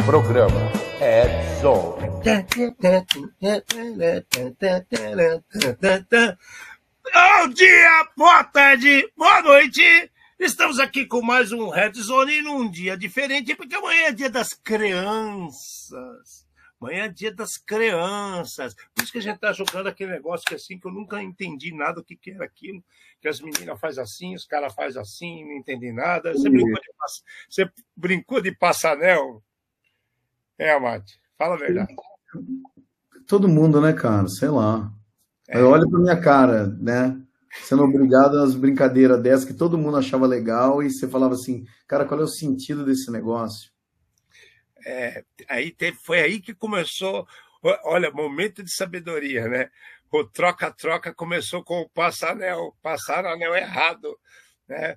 Programa Edson. Bom dia, boa tarde, boa noite. Estamos aqui com mais um Red Zone num dia diferente, porque amanhã é dia das crianças. Amanhã é dia das crianças. Por isso que a gente tá jogando aquele negócio que assim, que eu nunca entendi nada do que era aquilo. Que as meninas fazem assim, os caras fazem assim, não entendi nada. Você brincou de passanel? Mate, fala a verdade. Todo mundo, né, cara? Sei lá. Olha pra minha cara, né? Sendo obrigado às brincadeiras dessas que todo mundo achava legal e você falava assim, cara, qual é o sentido desse negócio? Foi aí que começou, olha, momento de sabedoria, né? O troca-troca começou com o passanel, passaram o anel errado, né?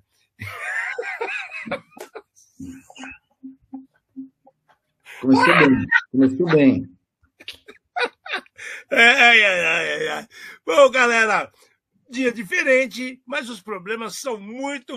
Começou bem. Bom, galera, dia diferente, mas os problemas são muito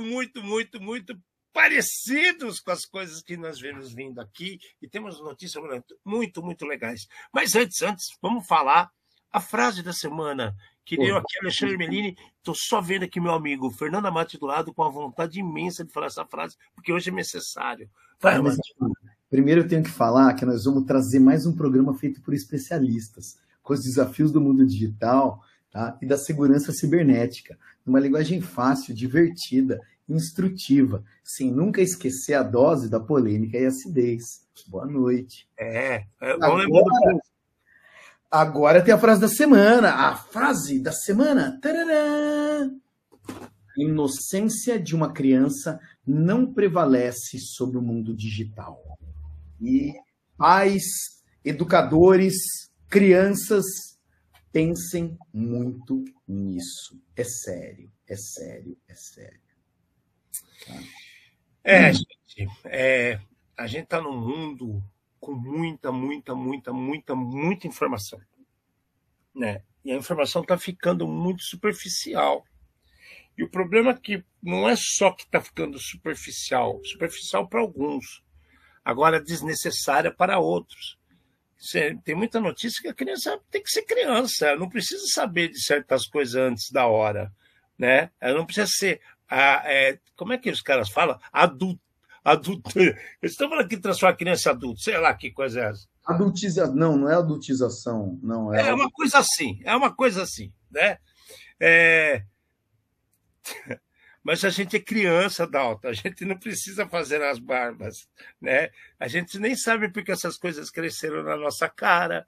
parecidos com as coisas que nós vemos vindo aqui e temos notícias muito legais. Mas antes, vamos falar a frase da semana que deu aqui Alexandre Melini. Estou só vendo aqui meu amigo Fernando Amati do lado com a vontade imensa de falar essa frase, porque hoje é necessário. Vai, Amati. Primeiro eu tenho que falar que nós vamos trazer mais um programa feito por especialistas, com os desafios do mundo digital, tá? E da segurança cibernética, numa linguagem fácil, divertida, instrutiva, sem nunca esquecer a dose da polêmica e acidez. Boa noite. Agora tem a frase da semana. A frase da semana. Tarará! A inocência de uma criança não prevalece sobre o mundo digital. E pais, educadores, crianças, pensem muito nisso. É sério. Gente, a gente está num mundo com muita informação, né? E a informação está ficando muito superficial. E o problema é que não é só que está ficando superficial para alguns, agora desnecessária para outros. Tem muita notícia que a criança tem que ser criança, ela não precisa saber de certas coisas antes da hora, né? Ela não precisa ser, como é que os caras falam? Adulto. Eles estão falando que transforma a criança em adulto, sei lá que coisa é essa. Não é adultização, não é. É uma coisa assim, né? Mas a gente é criança, Dalton, a gente não precisa fazer as barbas, né? A gente nem sabe porque essas coisas cresceram na nossa cara.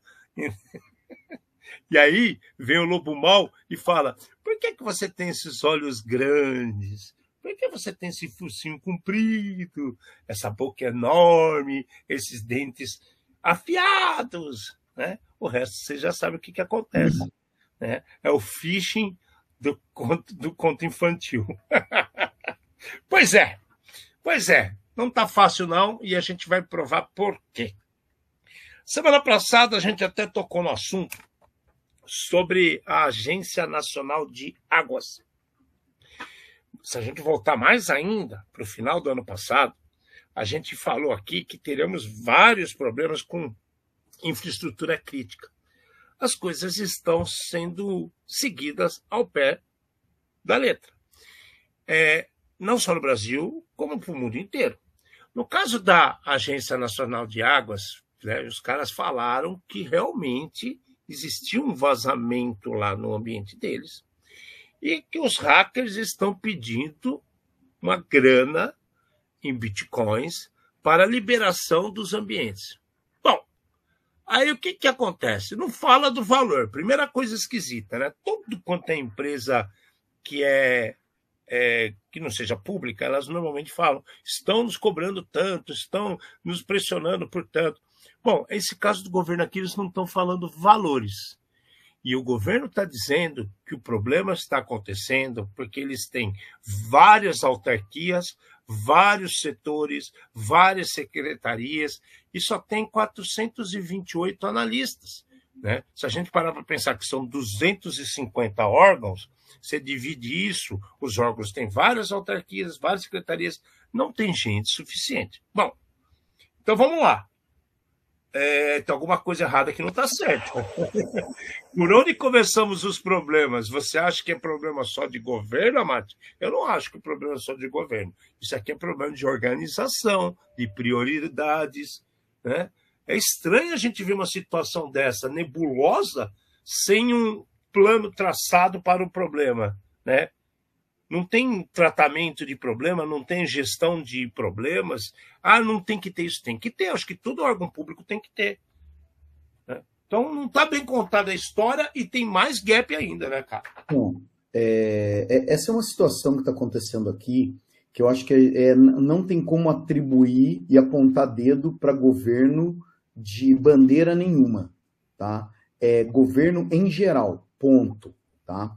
E aí vem o lobo mau e fala, por que você tem esses olhos grandes? Por que você tem esse focinho comprido, essa boca enorme, esses dentes afiados, né? O resto você já sabe o que acontece, né? É o phishing do conto infantil. Pois é, não está fácil não, e a gente vai provar por quê. Semana passada a gente até tocou no assunto sobre a Agência Nacional de Águas. Se a gente voltar mais ainda para o final do ano passado, a gente falou aqui que teremos vários problemas com infraestrutura crítica. As coisas estão sendo seguidas ao pé da letra. Não só no Brasil, como para o mundo inteiro. No caso da Agência Nacional de Águas, né, os caras falaram que realmente existia um vazamento lá no ambiente deles e que os hackers estão pedindo uma grana em bitcoins para a liberação dos ambientes. Bom, aí o que acontece? Não fala do valor. Primeira coisa esquisita, né? Todo quanto é empresa que que não seja pública, elas normalmente falam, estão nos cobrando tanto, estão nos pressionando por tanto. Bom, esse caso do governo aqui, eles não estão falando valores. E o governo está dizendo que o problema está acontecendo porque eles têm várias autarquias, vários setores, várias secretarias, e só tem 428 analistas, né? Se a gente parar para pensar que são 250 órgãos, você divide isso, os órgãos têm várias autarquias, várias secretarias, não tem gente suficiente. Bom, então vamos lá. tem alguma coisa errada que não está certo. Por onde começamos os problemas? Você acha que é problema só de governo, Amate? Eu não acho que o problema é só de governo. Isso aqui é problema de organização, de prioridades, né? É estranho a gente ver uma situação dessa, nebulosa, sem um plano traçado para o problema, né? Não tem tratamento de problema, não tem gestão de problemas. Não tem que ter isso, tem que ter. Acho que todo órgão público tem que ter. Né? Então, não está bem contada a história e tem mais gap ainda, né, cara? Bom, essa é uma situação que está acontecendo aqui, que eu acho que não tem como atribuir e apontar dedo para governo de bandeira nenhuma, tá? É governo em geral, ponto, tá?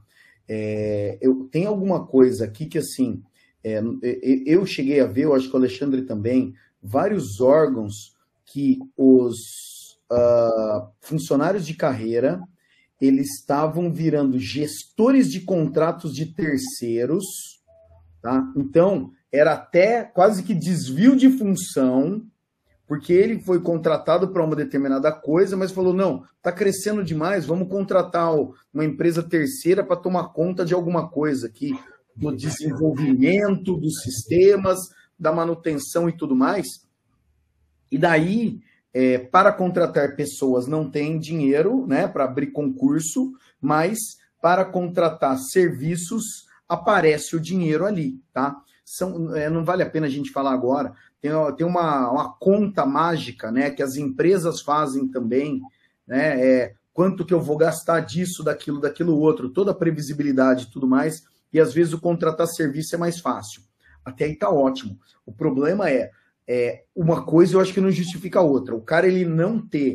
Tem alguma coisa aqui que, assim, eu cheguei a ver, eu acho que o Alexandre também, vários órgãos que os funcionários de carreira, eles estavam virando gestores de contratos de terceiros, tá? Então, era até quase que desvio de função, porque ele foi contratado para uma determinada coisa, mas falou, não, está crescendo demais, vamos contratar uma empresa terceira para tomar conta de alguma coisa aqui, do desenvolvimento dos sistemas, da manutenção e tudo mais. E daí, para contratar pessoas não tem dinheiro, né, para abrir concurso, mas para contratar serviços aparece o dinheiro ali, tá? Não vale a pena a gente falar agora. Tem uma conta mágica, né, que as empresas fazem também, né, quanto que eu vou gastar disso, daquilo outro, toda a previsibilidade e tudo mais, e às vezes o contratar serviço é mais fácil. Até aí tá ótimo. O problema uma coisa eu acho que não justifica a outra. O cara, ele não ter...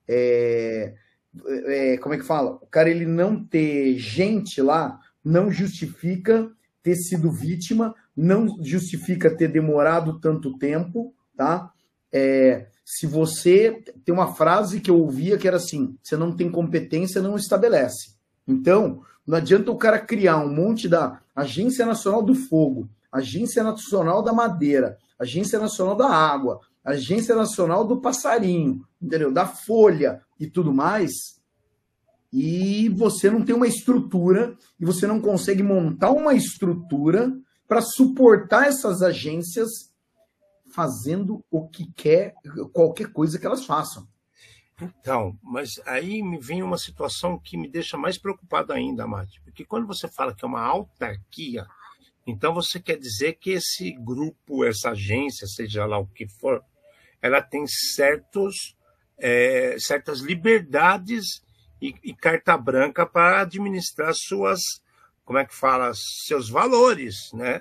como é que fala? O cara, ele não ter gente lá não justifica ter sido vítima, não justifica ter demorado tanto tempo, tá? Se você... Tem uma frase que eu ouvia que era assim, você não tem competência, não estabelece. Então, não adianta o cara criar um monte da Agência Nacional do Fogo, Agência Nacional da Madeira, Agência Nacional da Água, Agência Nacional do Passarinho, entendeu? Da Folha e tudo mais, e você não tem uma estrutura, e você não consegue montar uma estrutura para suportar essas agências fazendo o que quer, qualquer coisa que elas façam. Então, mas aí me vem uma situação que me deixa mais preocupado ainda, Mate, porque quando você fala que é uma autarquia, então você quer dizer que esse grupo, essa agência, seja lá o que for, ela tem certas liberdades e carta branca para administrar como é que fala, seus valores, né?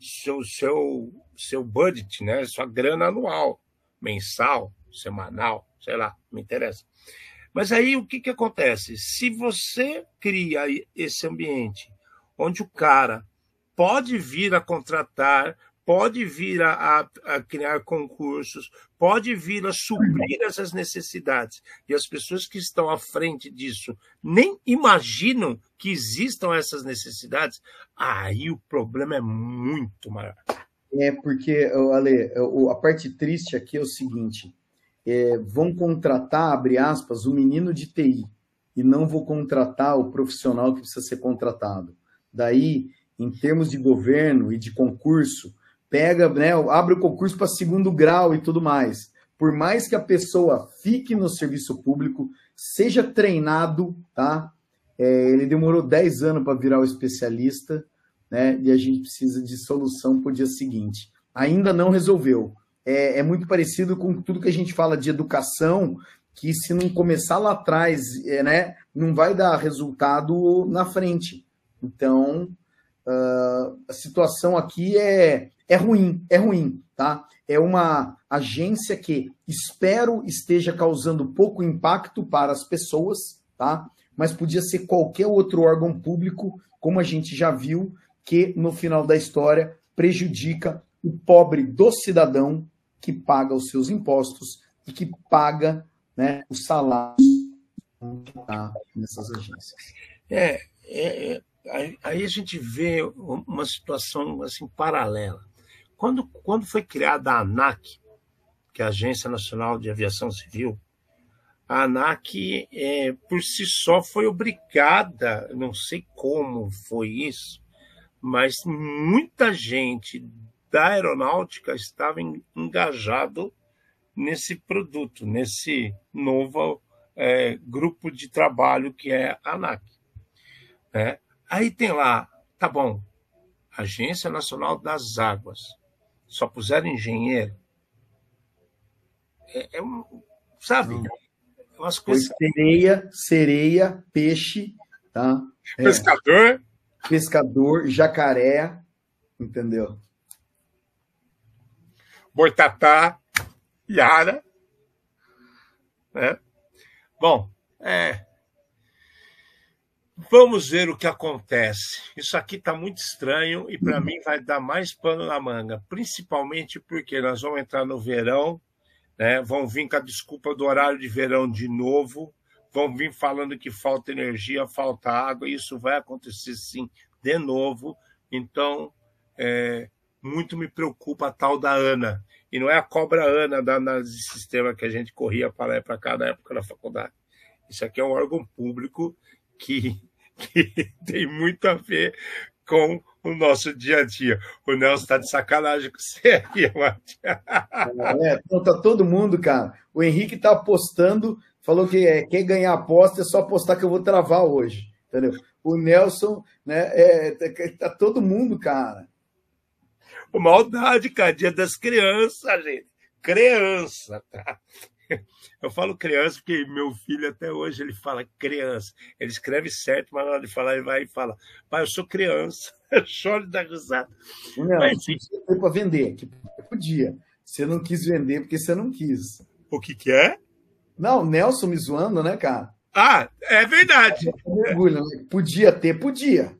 Seu budget, né? Sua grana anual, mensal, semanal, sei lá, não interessa. Mas aí o que acontece? Se você cria esse ambiente onde o cara pode vir a contratar, pode vir a criar concursos, pode vir a suprir essas necessidades, e as pessoas que estão à frente disso nem imaginam que existam essas necessidades, aí o problema é muito maior. Porque, Ale, a parte triste aqui é o seguinte, vão contratar, abre aspas, o menino de TI, e não vou contratar o profissional que precisa ser contratado. Daí, em termos de governo e de concurso, pega, né, abre o concurso para segundo grau e tudo mais. Por mais que a pessoa fique no serviço público, seja treinado, tá? Ele demorou 10 anos para virar o especialista, né? E a gente precisa de solução para o dia seguinte. Ainda não resolveu. É muito parecido com tudo que a gente fala de educação, que se não começar lá atrás, né, não vai dar resultado na frente. Então, a situação aqui é ruim, tá? É uma agência que espero esteja causando pouco impacto para as pessoas, tá? Mas podia ser qualquer outro órgão público, como a gente já viu, que no final da história prejudica o pobre do cidadão que paga os seus impostos e que paga, né, os salários nessas agências. Aí a gente vê uma situação assim paralela. Quando foi criada a ANAC, que é a Agência Nacional de Aviação Civil, a ANAC, por si só, foi obrigada, não sei como foi isso, mas muita gente da aeronáutica estava engajado nesse produto, nesse novo grupo de trabalho que é a ANAC. Né? Aí tem lá, tá bom, Agência Nacional das Águas, só puseram engenheiro. Sabe? Umas coisas... sereia, peixe, tá? Pescador, jacaré, entendeu? Boitatá, Yara. Né? Bom, vamos ver o que acontece. Isso aqui está muito estranho e, para mim, vai dar mais pano na manga, principalmente porque nós vamos entrar no verão, né? Vão vir com a desculpa do horário de verão de novo, vão vir falando que falta energia, falta água, e isso vai acontecer, sim, de novo. Então, muito me preocupa a tal da ANA. E não é a cobra ANA da análise de sistema que a gente corria para lá e para cá na época da faculdade. Isso aqui é um órgão público que tem muito a ver com o nosso dia a dia. O Nelson está de sacanagem com você aqui, Matias. Então tá todo mundo, cara. O Henrique tá apostando, falou que quer ganhar aposta, é só apostar que eu vou travar hoje, entendeu? O Nelson, né, tá todo mundo, cara. Maldade, cara, dia das crianças, gente. Criança, tá? Eu falo criança porque meu filho até hoje ele fala criança. Ele escreve certo, mas na hora de falar ele vai e fala: pai, eu sou criança. Eu choro de dar risada. Não, mas foi para vender. Podia. Você não quis vender porque você não quis. O que é? Não, Nelson me zoando, né, cara? Ah, é verdade. Mergulho, né? Podia ter, podia.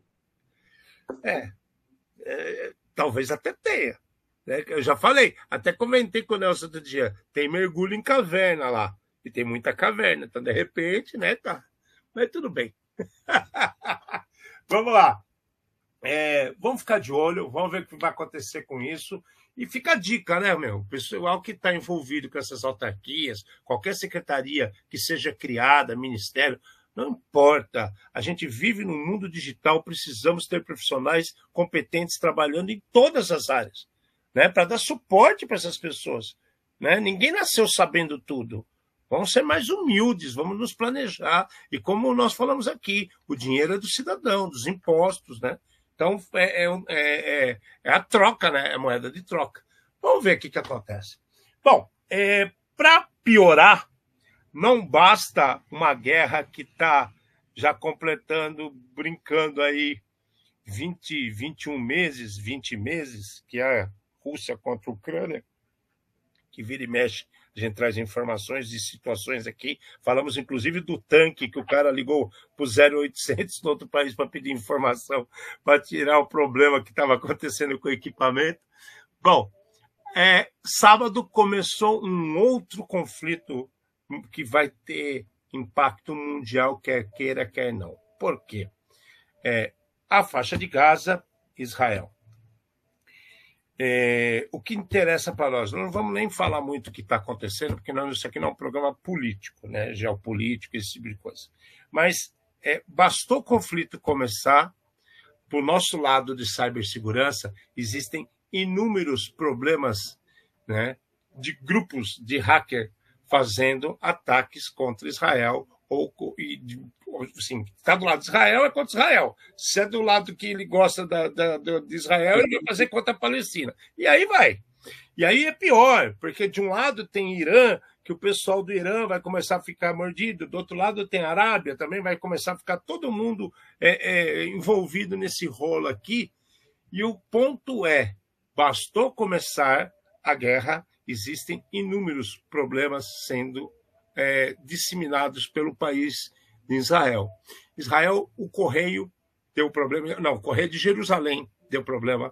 Talvez até tenha. Eu já falei, até comentei com o Nelson outro dia, tem mergulho em caverna lá, e tem muita caverna, então de repente, né, tá. Mas tudo bem. Vamos lá. Vamos ficar de olho, vamos ver o que vai acontecer com isso. E fica a dica, né, meu? O pessoal que está envolvido com essas autarquias, qualquer secretaria que seja criada, ministério, não importa. A gente vive num mundo digital, precisamos ter profissionais competentes trabalhando em todas as áreas. Né, para dar suporte para essas pessoas. Né? Ninguém nasceu sabendo tudo. Vamos ser mais humildes, vamos nos planejar. E como nós falamos aqui, o dinheiro é do cidadão, dos impostos. Né? Então, é a troca, né? É a moeda de troca. Vamos ver o que acontece. Bom, para piorar, não basta uma guerra que está já completando, brincando aí 21 meses, 20 meses, que é Rússia contra a Ucrânia, que vira e mexe, a gente traz informações de situações aqui. Falamos, inclusive, do tanque que o cara ligou para o 0800 no outro país para pedir informação, para tirar o problema que estava acontecendo com o equipamento. Bom, sábado começou um outro conflito que vai ter impacto mundial, quer queira, quer não. Por quê? A faixa de Gaza, Israel. O que interessa para nós, não vamos nem falar muito o que está acontecendo, porque isso aqui não é um programa político, né? Geopolítico, esse tipo de coisa. Mas bastou o conflito começar, para o nosso lado de cibersegurança, existem inúmeros problemas, né, de grupos de hacker fazendo ataques contra Israel, assim, está do lado de Israel, é contra Israel. Se é do lado que ele gosta de Israel, ele vai fazer contra a Palestina. E aí vai. E aí é pior, porque de um lado tem Irã, que o pessoal do Irã vai começar a ficar mordido, do outro lado tem a Arábia, também vai começar a ficar todo mundo envolvido nesse rolo aqui. E o ponto bastou começar a guerra, existem inúmeros problemas sendo disseminados pelo país de Israel. Israel, o Correio deu problema. Não, o Correio de Jerusalém deu problema.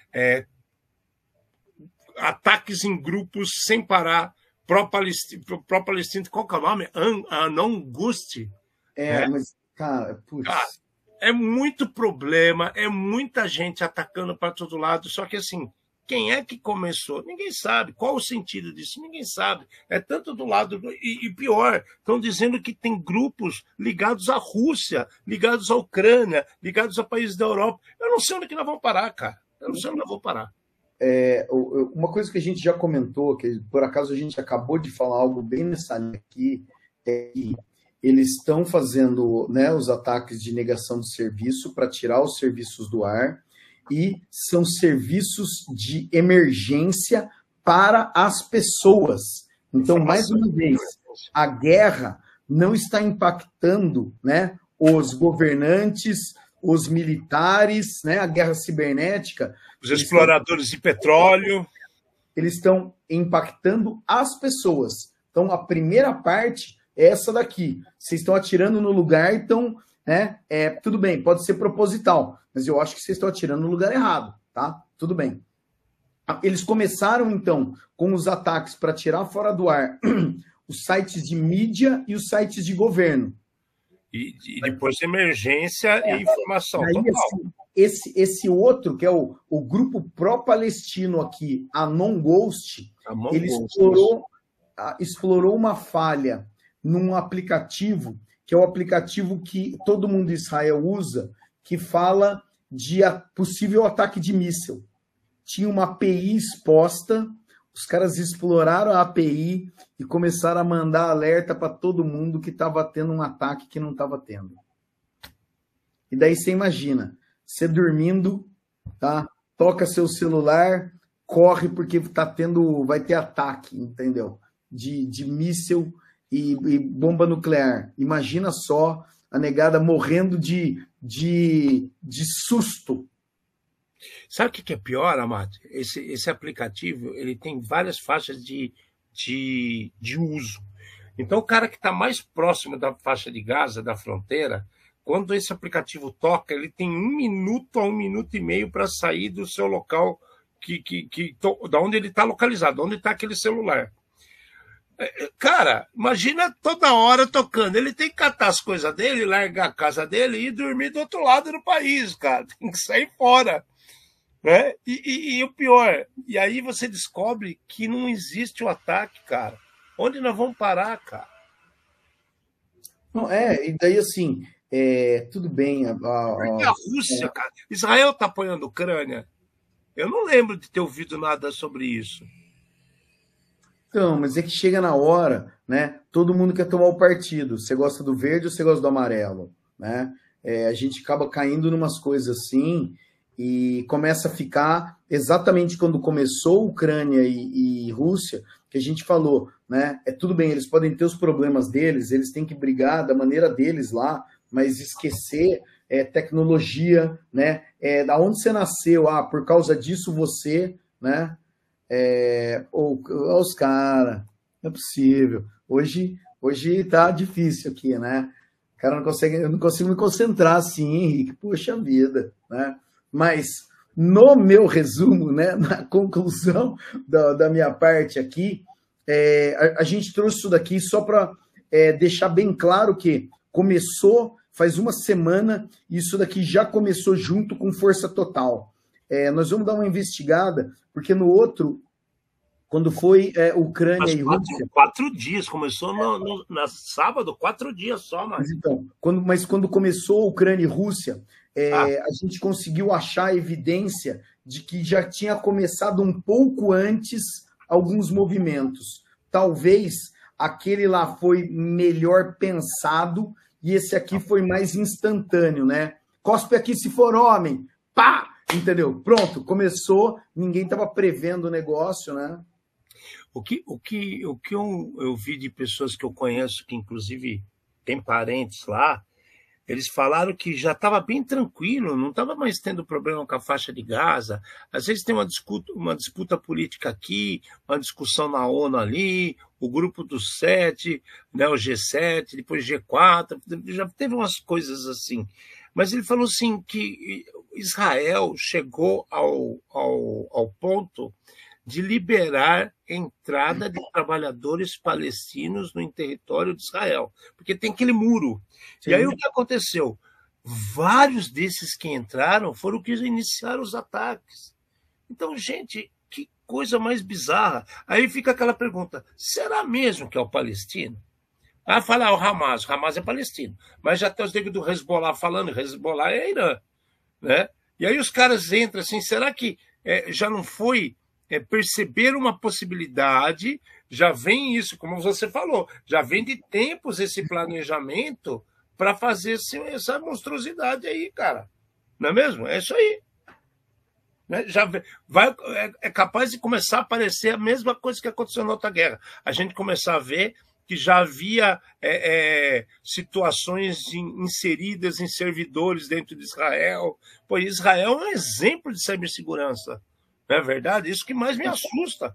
Ataques em grupos sem parar. Pró-Palestina, qual que é o nome? Anon Gusti. Mas, cara, putz. É muito problema, é muita gente atacando para todo lado. Só que, assim, quem é que começou? Ninguém sabe. Qual o sentido disso? Ninguém sabe. É tanto do lado... E pior, estão dizendo que tem grupos ligados à Rússia, ligados à Ucrânia, ligados a países da Europa. Eu não sei onde que nós vamos parar, cara. Eu não sei onde nós vamos parar. Uma coisa que a gente já comentou, que por acaso a gente acabou de falar algo bem nessa linha aqui, é que eles estão fazendo, né, os ataques de negação de serviço para tirar os serviços do ar, e são serviços de emergência para as pessoas. Então, mais uma vez, a guerra não está impactando, né, os governantes, os militares, né, a guerra cibernética. Os exploradores de petróleo. Eles estão impactando as pessoas. Então, a primeira parte é essa daqui. Vocês estão atirando no lugar, então, né, tudo bem, pode ser proposital, mas eu acho que vocês estão atirando no lugar errado, tá? Tudo bem. Eles começaram, então, com os ataques para tirar fora do ar os sites de mídia e os sites de governo. E depois emergência e informação. Aí, assim, esse outro, que é o grupo pró-palestino aqui, a Non-Ghost, ele explorou uma falha num aplicativo, que é o aplicativo que todo mundo em Israel usa, que fala de possível ataque de míssil. Tinha uma API exposta, os caras exploraram a API e começaram a mandar alerta para todo mundo que estava tendo um ataque que não estava tendo. E daí você imagina, você dormindo, tá? Toca seu celular, corre porque vai ter ataque, entendeu? De míssil e bomba nuclear. Imagina só a negada morrendo de susto. Sabe o que é pior, Amado? Esse aplicativo ele tem várias faixas de uso. Então, o cara que está mais próximo da faixa de Gaza, da fronteira, quando esse aplicativo toca, ele tem 1 minuto a 1 minuto e meio para sair do seu local, da onde ele está localizado, onde está aquele celular. Cara, imagina toda hora tocando. Ele tem que catar as coisas dele, largar a casa dele e ir dormir do outro lado do país, cara. Tem que sair fora. Né? E o pior, e aí você descobre que não existe o ataque, cara. Onde nós vamos parar, cara? Não, e daí assim, tudo bem. Porque a Rússia, cara, Israel tá apoiando a Ucrânia. Eu não lembro de ter ouvido nada sobre isso. Então, mas é que chega na hora, né? Todo mundo quer tomar o partido. Você gosta do verde ou você gosta do amarelo, né? A gente acaba caindo numas coisas assim. E começa a ficar exatamente quando começou Ucrânia e Rússia, que a gente falou, né? Tudo bem, eles podem ter os problemas deles, eles têm que brigar da maneira deles lá, mas esquecer tecnologia, né? Da onde você nasceu, por causa disso você, né? Os caras, não é possível. Hoje tá difícil aqui, né? O cara eu não consigo me concentrar assim, Henrique, poxa vida, né? Mas, no meu resumo, né, na conclusão da minha parte aqui, a gente trouxe isso daqui só para deixar bem claro que começou faz uma semana e isso daqui já começou junto com Força Total. Nós vamos dar uma investigada, porque no outro, quando foi Ucrânia e Rússia... 4 dias, começou no sábado, 4 dias só, mano. Mas quando começou Ucrânia e Rússia... a gente conseguiu achar evidência de que já tinha começado um pouco antes alguns movimentos. Talvez aquele lá foi melhor pensado e esse aqui foi mais instantâneo, né? Cospe aqui se for homem, pá! Entendeu? Pronto, começou, ninguém estava prevendo o negócio, né? O que eu vi de pessoas que eu conheço, que inclusive tem parentes lá, eles falaram que já estava bem tranquilo, não estava mais tendo problema com a faixa de Gaza. Às vezes tem uma disputa política aqui, uma discussão na ONU ali, o grupo dos 7, né, o G7, depois G4, já teve umas coisas assim. Mas ele falou assim que Israel chegou ao ponto de liberar entrada de trabalhadores palestinos no território de Israel, porque tem aquele muro. Sim. E aí o que aconteceu? Vários desses que entraram foram os que iniciaram os ataques. Então, gente, coisa mais bizarra. Aí fica aquela pergunta, será mesmo que é o palestino? Ah, fala o Hamas é palestino. Mas já tem os negros do Hezbollah falando, Hezbollah é Irã. Né? E aí os caras entram assim, será que já não foi perceber uma possibilidade, já vem isso, como você falou, já vem de tempos esse planejamento para fazer essa monstruosidade aí, cara. Não é mesmo? É isso aí. Né? É capaz de começar a aparecer a mesma coisa que aconteceu na outra guerra. A gente começar a ver que já havia situações inseridas em servidores dentro de Israel. Pô, Israel é um exemplo de cibersegurança. Não é verdade? Isso que mais me assusta.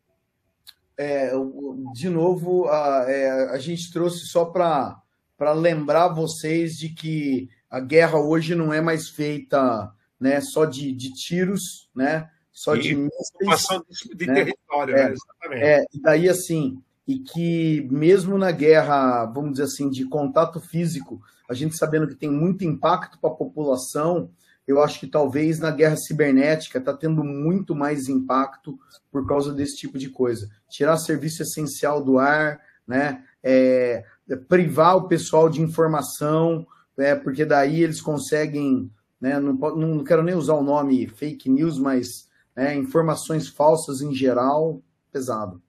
De novo, a gente trouxe só para lembrar vocês de que a guerra hoje não é mais feita, né, só de tiros, né, só de ocupação de território. Né? Exatamente. E daí, assim, e que mesmo na guerra, vamos dizer assim, de contato físico, a gente sabendo que tem muito impacto para a população, eu acho que talvez na guerra cibernética está tendo muito mais impacto por causa desse tipo de coisa. Tirar serviço essencial do ar, né? Privar o pessoal de informação, porque daí eles conseguem, né? Não quero nem usar o nome fake news, mas informações falsas em geral, pesado.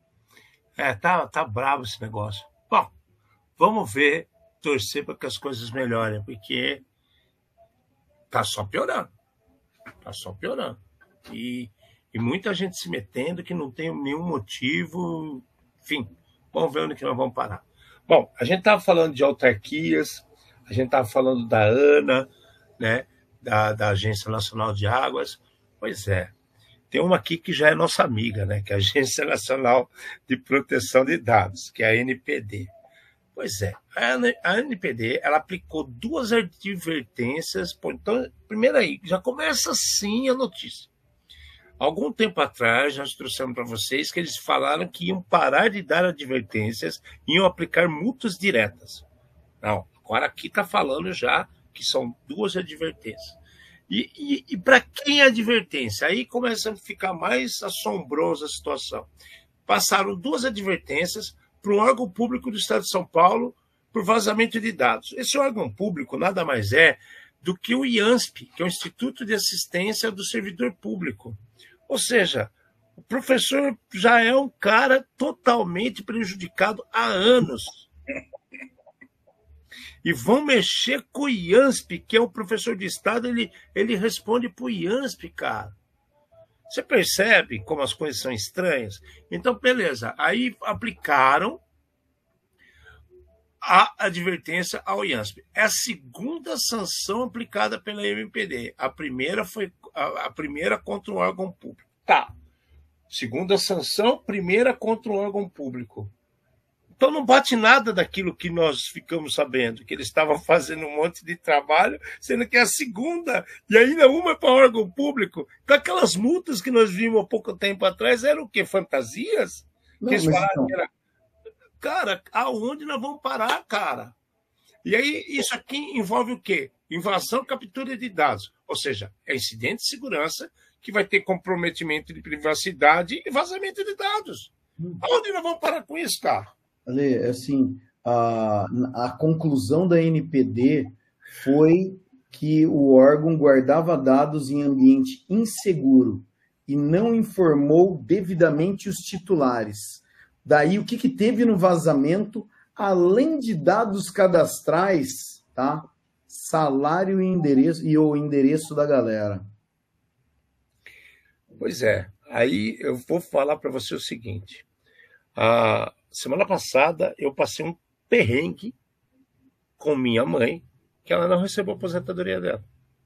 Tá bravo esse negócio. Bom, vamos ver, torcer para que as coisas melhorem, porque tá só piorando. Tá só piorando. E muita gente se metendo que não tem nenhum motivo. Enfim, vamos ver onde que nós vamos parar. Bom, a gente estava falando de autarquias, a gente estava falando da ANA, né, da Agência Nacional de Águas. Pois é, tem uma aqui que já é nossa amiga, né, que é a Agência Nacional de Proteção de Dados, que é a ANPD. Pois é, a ANPD, ela aplicou 2 advertências. Então, primeiro aí, já começa assim a notícia. Algum tempo atrás, nós trouxemos para vocês que eles falaram que iam parar de dar advertências, iam aplicar multas diretas. Não, agora aqui está falando já que são 2 advertências. E para quem é advertência? Aí começa a ficar mais assombrosa a situação. Passaram 2 advertências para um órgão público do Estado de São Paulo por vazamento de dados. Esse órgão público nada mais é do que o IANSP, que é o Instituto de Assistência do Servidor Público. Ou seja, o professor já é um cara totalmente prejudicado há anos. E vão mexer com o IANSP, que é o professor de Estado, ele responde para o IANSP, cara. Você percebe como as coisas são estranhas? Então, beleza. Aí aplicaram a advertência ao IANSP. É a segunda sanção aplicada pela MPD. A primeira foi a primeira contra um órgão público. Tá. Segunda sanção, primeira contra um órgão público. Então não bate nada daquilo que nós ficamos sabendo, que eles estavam fazendo um monte de trabalho, sendo que é a segunda, e ainda uma é para órgão público. Então aquelas multas que nós vimos há pouco tempo atrás eram o quê? Fantasias? Não, que eles falaram não. que era... Cara, aonde nós vamos parar, cara? E aí isso aqui envolve o quê? Invasão, captura de dados. Ou seja, é incidente de segurança que vai ter comprometimento de privacidade e vazamento de dados. Aonde nós vamos parar com isso, cara? Ale, assim, a conclusão da NPD foi que o órgão guardava dados em ambiente inseguro e não informou devidamente os titulares. Daí, o que teve no vazamento, além de dados cadastrais, tá? Salário e o endereço da galera. Pois é. Aí eu vou falar para você o seguinte. Semana passada eu passei um perrengue com minha mãe, que ela não recebeu a aposentadoria dela.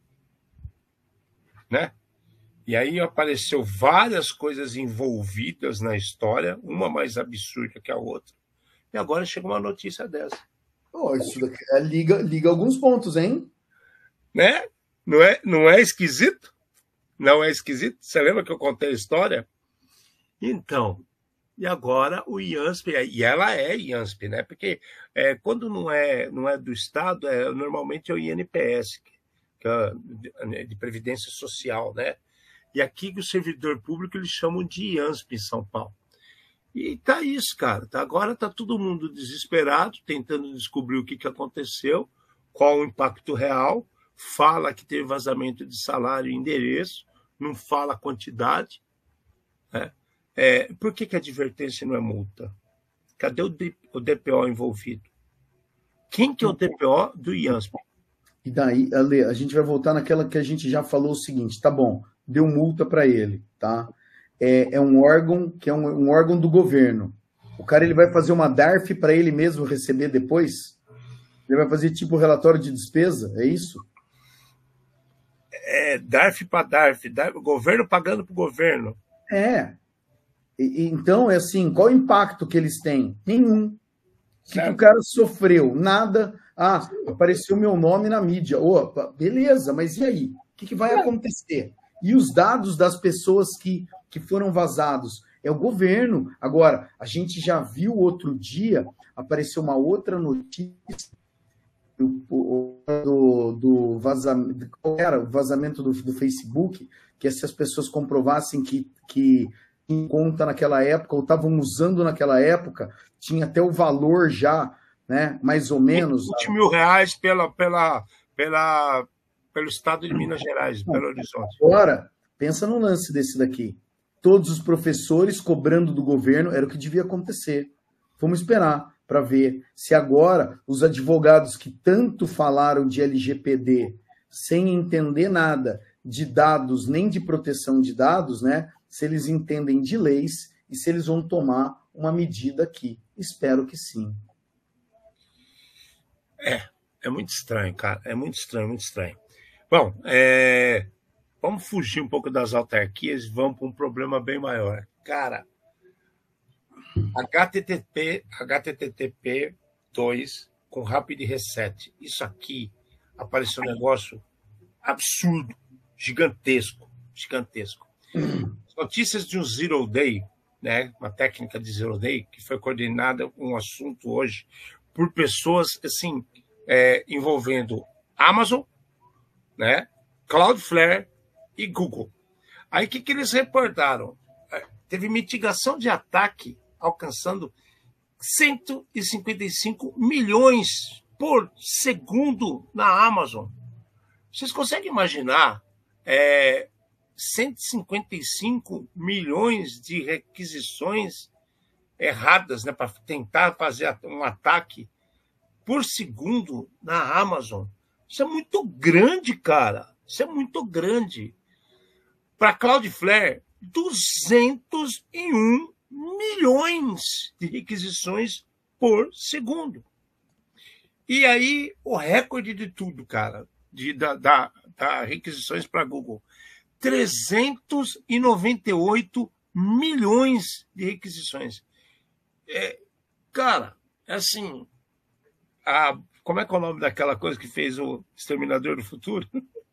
Né? E aí apareceu várias coisas envolvidas na história, uma mais absurda que a outra. E agora chega uma notícia dessa. Oh, isso daqui liga alguns pontos, hein? Né? Não é esquisito? Não é esquisito? Você lembra que eu contei a história? Então, e agora o IANSP, e ela é IANSP, né? Porque quando não é do Estado, normalmente é o INPS, que é de Previdência Social, né? E aqui o servidor público eles chamam de IANSP em São Paulo. E tá isso, cara. Agora tá todo mundo desesperado, tentando descobrir o que aconteceu, qual o impacto real, fala que teve vazamento de salário e endereço, não fala a quantidade. Né? Por que a advertência não é multa? Cadê o DPO envolvido? Quem que é o DPO do IANSP? E daí, Ale, a gente vai voltar naquela que a gente já falou o seguinte, tá bom, deu multa para ele, tá? É um órgão que é um órgão do governo. O cara ele vai fazer uma DARF para ele mesmo receber depois? Ele vai fazer tipo relatório de despesa, é isso? DARF para DARF, o governo pagando para o governo. Então, é assim, qual o impacto que eles têm? Nenhum. O que o cara sofreu? Nada. Ah, apareceu meu nome na mídia. Opa, beleza, mas e aí? O que vai acontecer? E os dados das pessoas que foram vazados? É o governo. Agora, a gente já viu outro dia, apareceu uma outra notícia do vazamento, qual era o vazamento do Facebook, que se as pessoas comprovassem que em conta naquela época, ou estavam usando naquela época, tinha até o valor já, né, mais ou menos. R$20 pelo estado de Minas Gerais, Belo Horizonte. Agora, pensa num lance desse daqui. Todos os professores cobrando do governo, era o que devia acontecer. Vamos esperar para ver se agora os advogados que tanto falaram de LGPD, sem entender nada de dados, nem de proteção de dados, né, se eles entendem de leis e se eles vão tomar uma medida aqui. Espero que sim. É muito estranho, cara. É muito estranho, muito estranho. Bom, vamos fugir um pouco das autarquias e vamos para um problema bem maior. Cara, HTTP 2 com Rapid Reset. Isso aqui apareceu um negócio absurdo, gigantesco. Notícias de um Zero Day, né? Uma técnica de Zero Day que foi coordenada um assunto hoje por pessoas assim envolvendo Amazon, né? Cloudflare e Google. Aí o que eles reportaram? Teve mitigação de ataque alcançando 155 milhões por segundo na Amazon. Vocês conseguem imaginar 155 milhões de requisições erradas, né, para tentar fazer um ataque por segundo na Amazon? Isso é muito grande, cara. Isso é muito grande. Para Cloudflare, 201 milhões de requisições por segundo. E aí, o recorde de tudo, cara, da requisições para Google, 398 milhões de requisições. Cara, assim, como é que é o nome daquela coisa que fez o Exterminador do Futuro?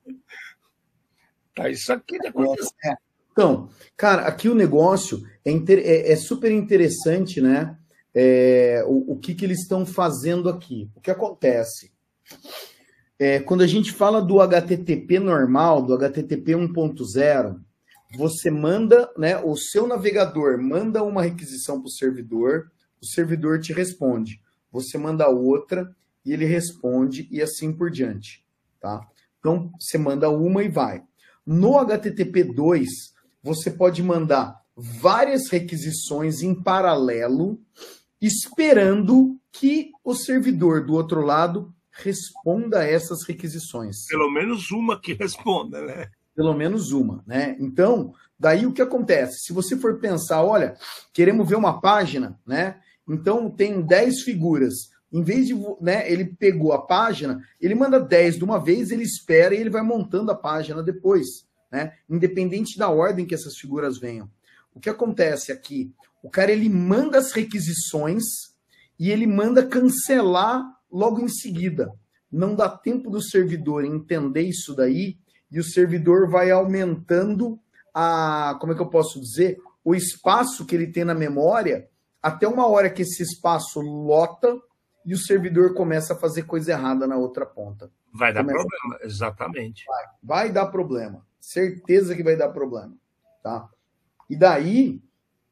Tá, isso aqui tá acontecendo. Então, cara, aqui o negócio é super interessante, né? O que eles estão fazendo aqui. O que acontece? Quando a gente fala do HTTP normal, do HTTP 1.0, você manda, né? O seu navegador manda uma requisição para o servidor te responde. Você manda outra e ele responde e assim por diante, tá? Então, você manda uma e vai. No HTTP 2, você pode mandar várias requisições em paralelo, esperando que o servidor do outro lado responda a essas requisições. Pelo menos uma que responda, né? Pelo menos uma, né? Então, daí o que acontece? Se você for pensar, olha, queremos ver uma página, né? Então, tem 10 figuras. Em vez de, né, ele pegou a página, ele manda 10 de uma vez, ele espera e ele vai montando a página depois, né? Independente da ordem que essas figuras venham. O que acontece aqui? O cara, ele manda as requisições e ele manda cancelar logo em seguida. Não dá tempo do servidor entender isso daí e o servidor vai aumentando como é que eu posso dizer? O espaço que ele tem na memória até uma hora que esse espaço lota e o servidor começa a fazer coisa errada na outra ponta. Vai dar problema, exatamente. Vai dar problema. Certeza que vai dar problema, tá? E daí,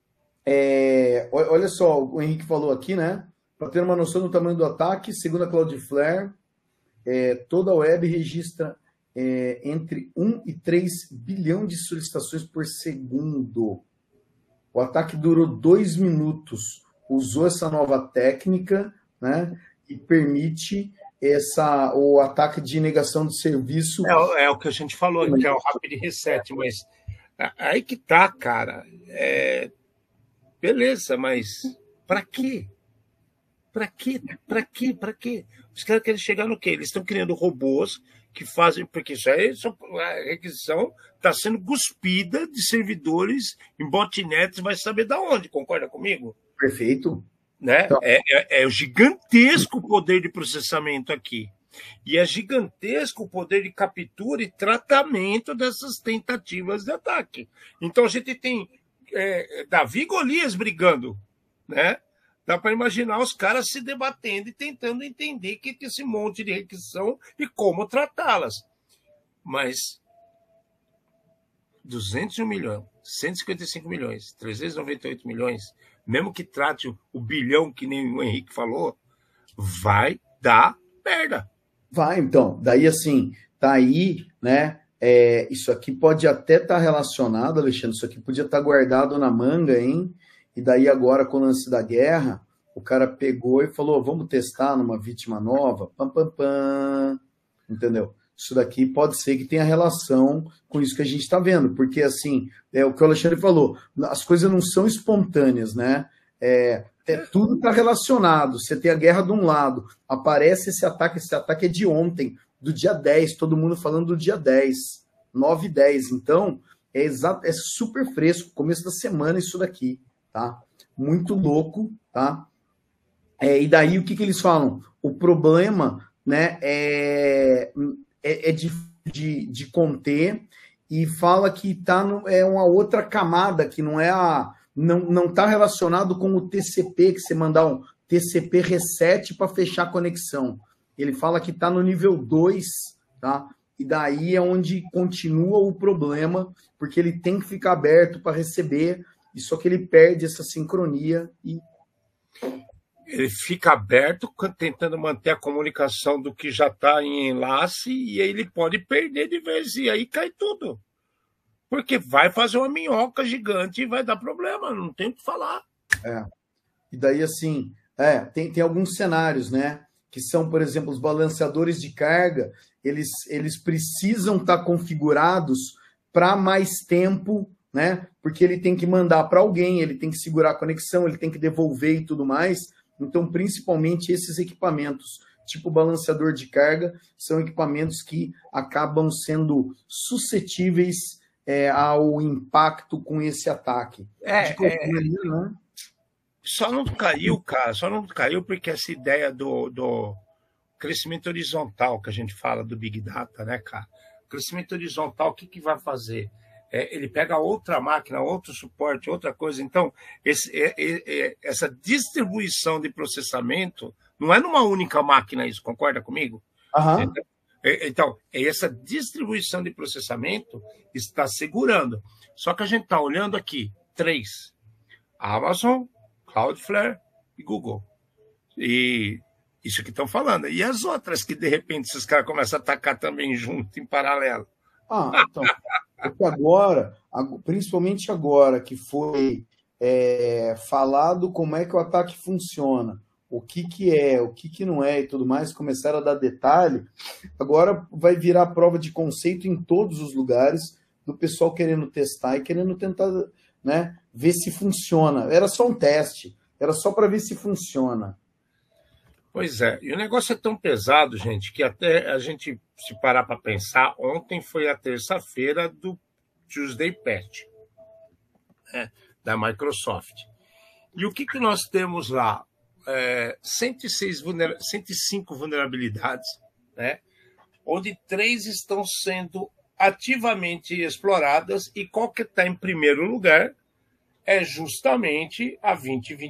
olha só, o Henrique falou aqui, né? Para ter uma noção do tamanho do ataque, segundo a Cloudflare, toda a web registra entre 1 e 3 bilhão de solicitações por segundo. O ataque durou 2 minutos. Usou essa nova técnica, né? E permite o ataque de negação de serviço. É o que a gente falou, que é o Rapid Reset, mas aí que tá, cara. Beleza, mas para quê? Para quê? Para quê? Para quê? Os caras querem chegar no quê? Eles estão criando robôs que fazem, porque isso aí, a requisição está sendo cuspida de servidores em botnets, vai saber da onde, concorda comigo? Perfeito. Né? Então, é o gigantesco poder de processamento aqui. E é gigantesco o poder de captura e tratamento dessas tentativas de ataque. Então a gente tem Davi e Golias brigando, né? Dá para imaginar os caras se debatendo e tentando entender o que é esse monte de requisição e como tratá-las. Mas 201 milhões, 155 milhões, 398 milhões, mesmo que trate o bilhão, que nem o Henrique falou, vai dar merda. Vai, então. Daí, assim, tá aí, né? Isso aqui pode até estar relacionado, Alexandre, isso aqui podia estar guardado na manga, hein? E daí agora, com o lance da guerra, o cara pegou e falou, vamos testar numa vítima nova, pam, pam, pam, entendeu? Isso daqui pode ser que tenha relação com isso que a gente está vendo, porque, assim, o que o Alexandre falou, as coisas não são espontâneas, né? Tudo está relacionado. Você tem a guerra de um lado, aparece esse ataque é de ontem, do dia 10, todo mundo falando do dia 10, 9 e 10. Então, é super fresco, começo da semana isso daqui, tá? Muito louco, tá? E daí o que eles falam? O problema, né, é de conter, e fala que é uma outra camada, que não é não está relacionado com o TCP, que você mandar um TCP reset para fechar a conexão. Ele fala que está no nível 2, tá? E daí é onde continua o problema, porque ele tem que ficar aberto para receber, e só que ele perde essa sincronia e ele fica aberto tentando manter a comunicação do que já está em enlace, e aí ele pode perder de vez, e aí cai tudo. Porque vai fazer uma minhoca gigante e vai dar problema, não tem o que falar. E daí, assim, tem alguns cenários, né? Que são, por exemplo, os balanceadores de carga, eles precisam estar configurados para mais tempo, né? Porque ele tem que mandar para alguém, ele tem que segurar a conexão, ele tem que devolver e tudo mais. Então, principalmente esses equipamentos, tipo balanceador de carga, são equipamentos que acabam sendo suscetíveis ao impacto com esse ataque. Né? Só não caiu, cara, porque essa ideia do crescimento horizontal que a gente fala do Big Data, né, cara? Crescimento horizontal, o que vai fazer? Ele pega outra máquina, outro suporte, outra coisa. Então, essa distribuição de processamento não é numa única máquina isso, concorda comigo? Uhum. Então, essa distribuição de processamento está segurando. Só que a gente está olhando aqui, 3. Amazon, Cloudflare e Google. E isso que estão falando. E as outras que, de repente, esses caras começam a atacar também junto, em paralelo. Então... Porque agora, principalmente agora que foi falado como é que o ataque funciona, o que é, o que não é e tudo mais, começaram a dar detalhe, agora vai virar prova de conceito em todos os lugares, do pessoal querendo testar e querendo tentar, né, ver se funciona. Era só um teste, era só para ver se funciona. Pois é, e o negócio é tão pesado, gente, que até a gente, se parar para pensar, ontem foi a terça-feira do Tuesday Patch, né, da Microsoft. E o que nós temos lá? 105 vulnerabilidades, né, onde 3 estão sendo ativamente exploradas, e qual que está em primeiro lugar? É justamente a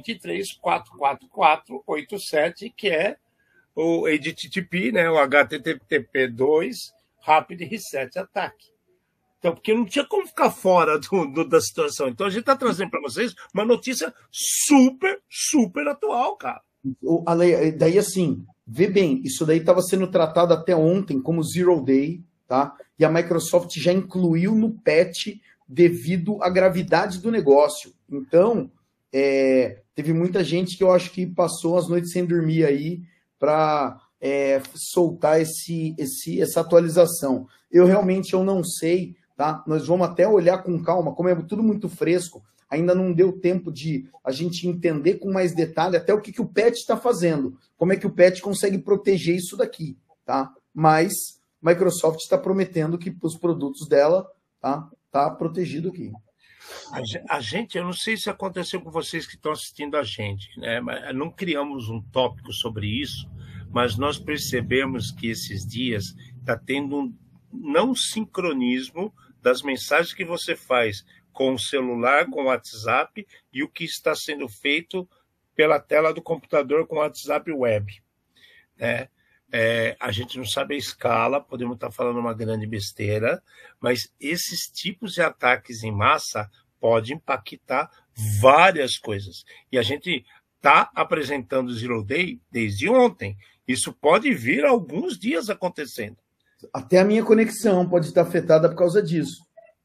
2023-44487, que é o HTTP, né, o HTTP2 Rapid Reset Attack. Então, porque não tinha como ficar fora da situação. Então, a gente está trazendo para vocês uma notícia super, super atual, cara. Daí, assim, vê bem, isso daí estava sendo tratado até ontem como Zero Day, tá? E a Microsoft já incluiu no patch devido à gravidade do negócio. Então, teve muita gente que eu acho que passou as noites sem dormir aí para soltar essa atualização. Eu realmente não sei, tá? Nós vamos até olhar com calma, como é tudo muito fresco, ainda não deu tempo de a gente entender com mais detalhe até o que o patch está fazendo, como é que o patch consegue proteger isso daqui, tá? Mas Microsoft está prometendo que os produtos dela tá protegido aqui. A gente, eu não sei se aconteceu com vocês que estão assistindo a gente, né? Mas não criamos um tópico sobre isso, mas nós percebemos que esses dias está tendo um não sincronismo das mensagens que você faz com o celular, com o WhatsApp, e o que está sendo feito pela tela do computador com o WhatsApp web, né? A gente não sabe a escala, podemos estar falando uma grande besteira, mas esses tipos de ataques em massa podem impactar várias coisas. E a gente está apresentando o Zero Day desde ontem. Isso pode vir alguns dias acontecendo. Até a minha conexão pode estar afetada por causa disso.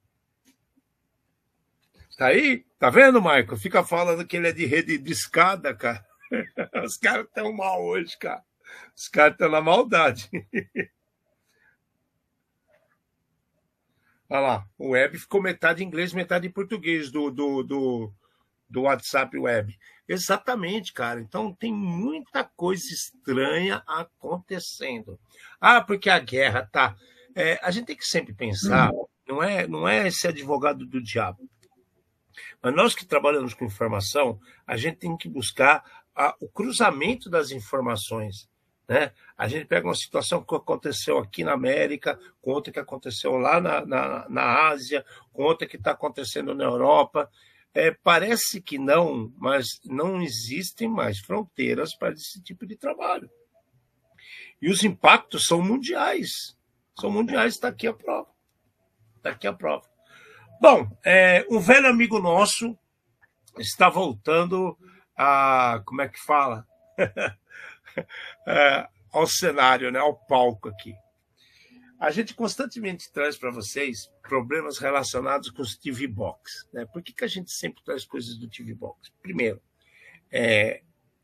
Tá aí? Tá vendo, Michael? Fica falando que ele é de rede de escada, cara. Os caras estão mal hoje, cara. Os caras estão na maldade. Olha lá, o web ficou metade em inglês, metade em português do WhatsApp web. Exatamente, cara. Então tem muita coisa estranha acontecendo. Porque a guerra tá... a gente tem que sempre pensar, não é esse advogado do diabo. Mas nós que trabalhamos com informação, a gente tem que buscar o cruzamento das informações, né? A gente pega uma situação que aconteceu aqui na América, com outra que aconteceu lá na Ásia, com outra que está acontecendo na Europa. Parece que não, mas não existem mais fronteiras para esse tipo de trabalho. E os impactos são mundiais. São mundiais, está aqui a prova. Está aqui a prova. Bom, um velho amigo nosso está voltando a... Como é que fala? Ao cenário, né, ao palco aqui. A gente constantemente traz para vocês problemas relacionados com os TV Box, né? Por que a gente sempre traz coisas do TV Box? Primeiro, é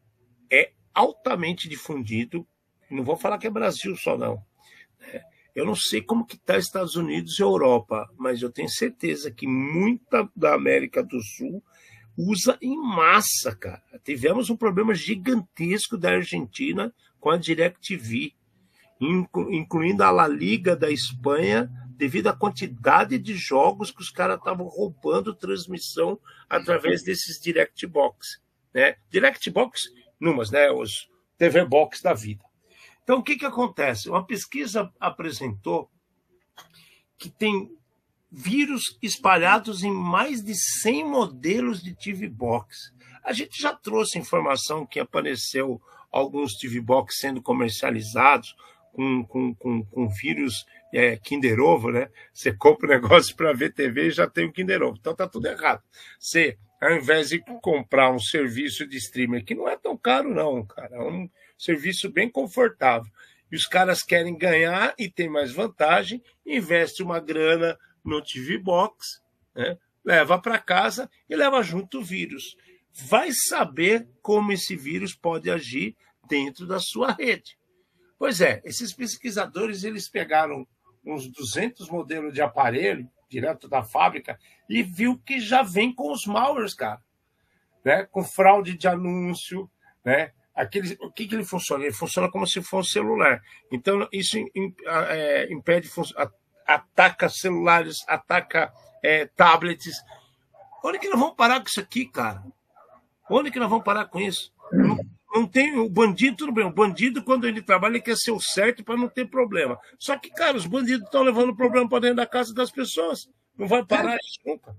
altamente difundido, não vou falar que é Brasil só não, né? Eu não sei como que está Estados Unidos e Europa, mas eu tenho certeza que muita da América do Sul usa em massa, cara. Tivemos um problema gigantesco da Argentina com a DirecTV, incluindo a La Liga da Espanha, devido à quantidade de jogos que os caras estavam roubando transmissão através desses Direct Box, né? Direct Box, né? Os TV Box da vida. Então, o que acontece? Uma pesquisa apresentou que tem vírus espalhados em mais de 100 modelos de TV Box. A gente já trouxe informação que apareceu alguns TV Box sendo comercializados com vírus Kinder Ovo, né? Você compra um negócio para ver TV e já tem o Kinder Ovo. Então tá tudo errado. Você, ao invés de comprar um serviço de streamer, que não é tão caro não, cara, é um serviço bem confortável, e os caras querem ganhar e tem mais vantagem, investe uma grana no TV Box, né? Leva para casa e leva junto o vírus. Vai saber como esse vírus pode agir dentro da sua rede. Pois esses pesquisadores eles pegaram uns 200 modelos de aparelho direto da fábrica e viu que já vem com os malwares, cara, né? Com fraude de anúncio, né? O que ele funciona? Ele funciona como se fosse um celular. Então isso impede, ataca celulares, ataca tablets. Onde que nós vamos parar com isso aqui, cara? Onde que nós vamos parar com isso? Não tem o bandido, tudo bem. O bandido, quando ele trabalha, ele quer ser o certo para não ter problema. Só que, cara, os bandidos estão levando o problema para dentro da casa das pessoas. Não vai parar isso nunca.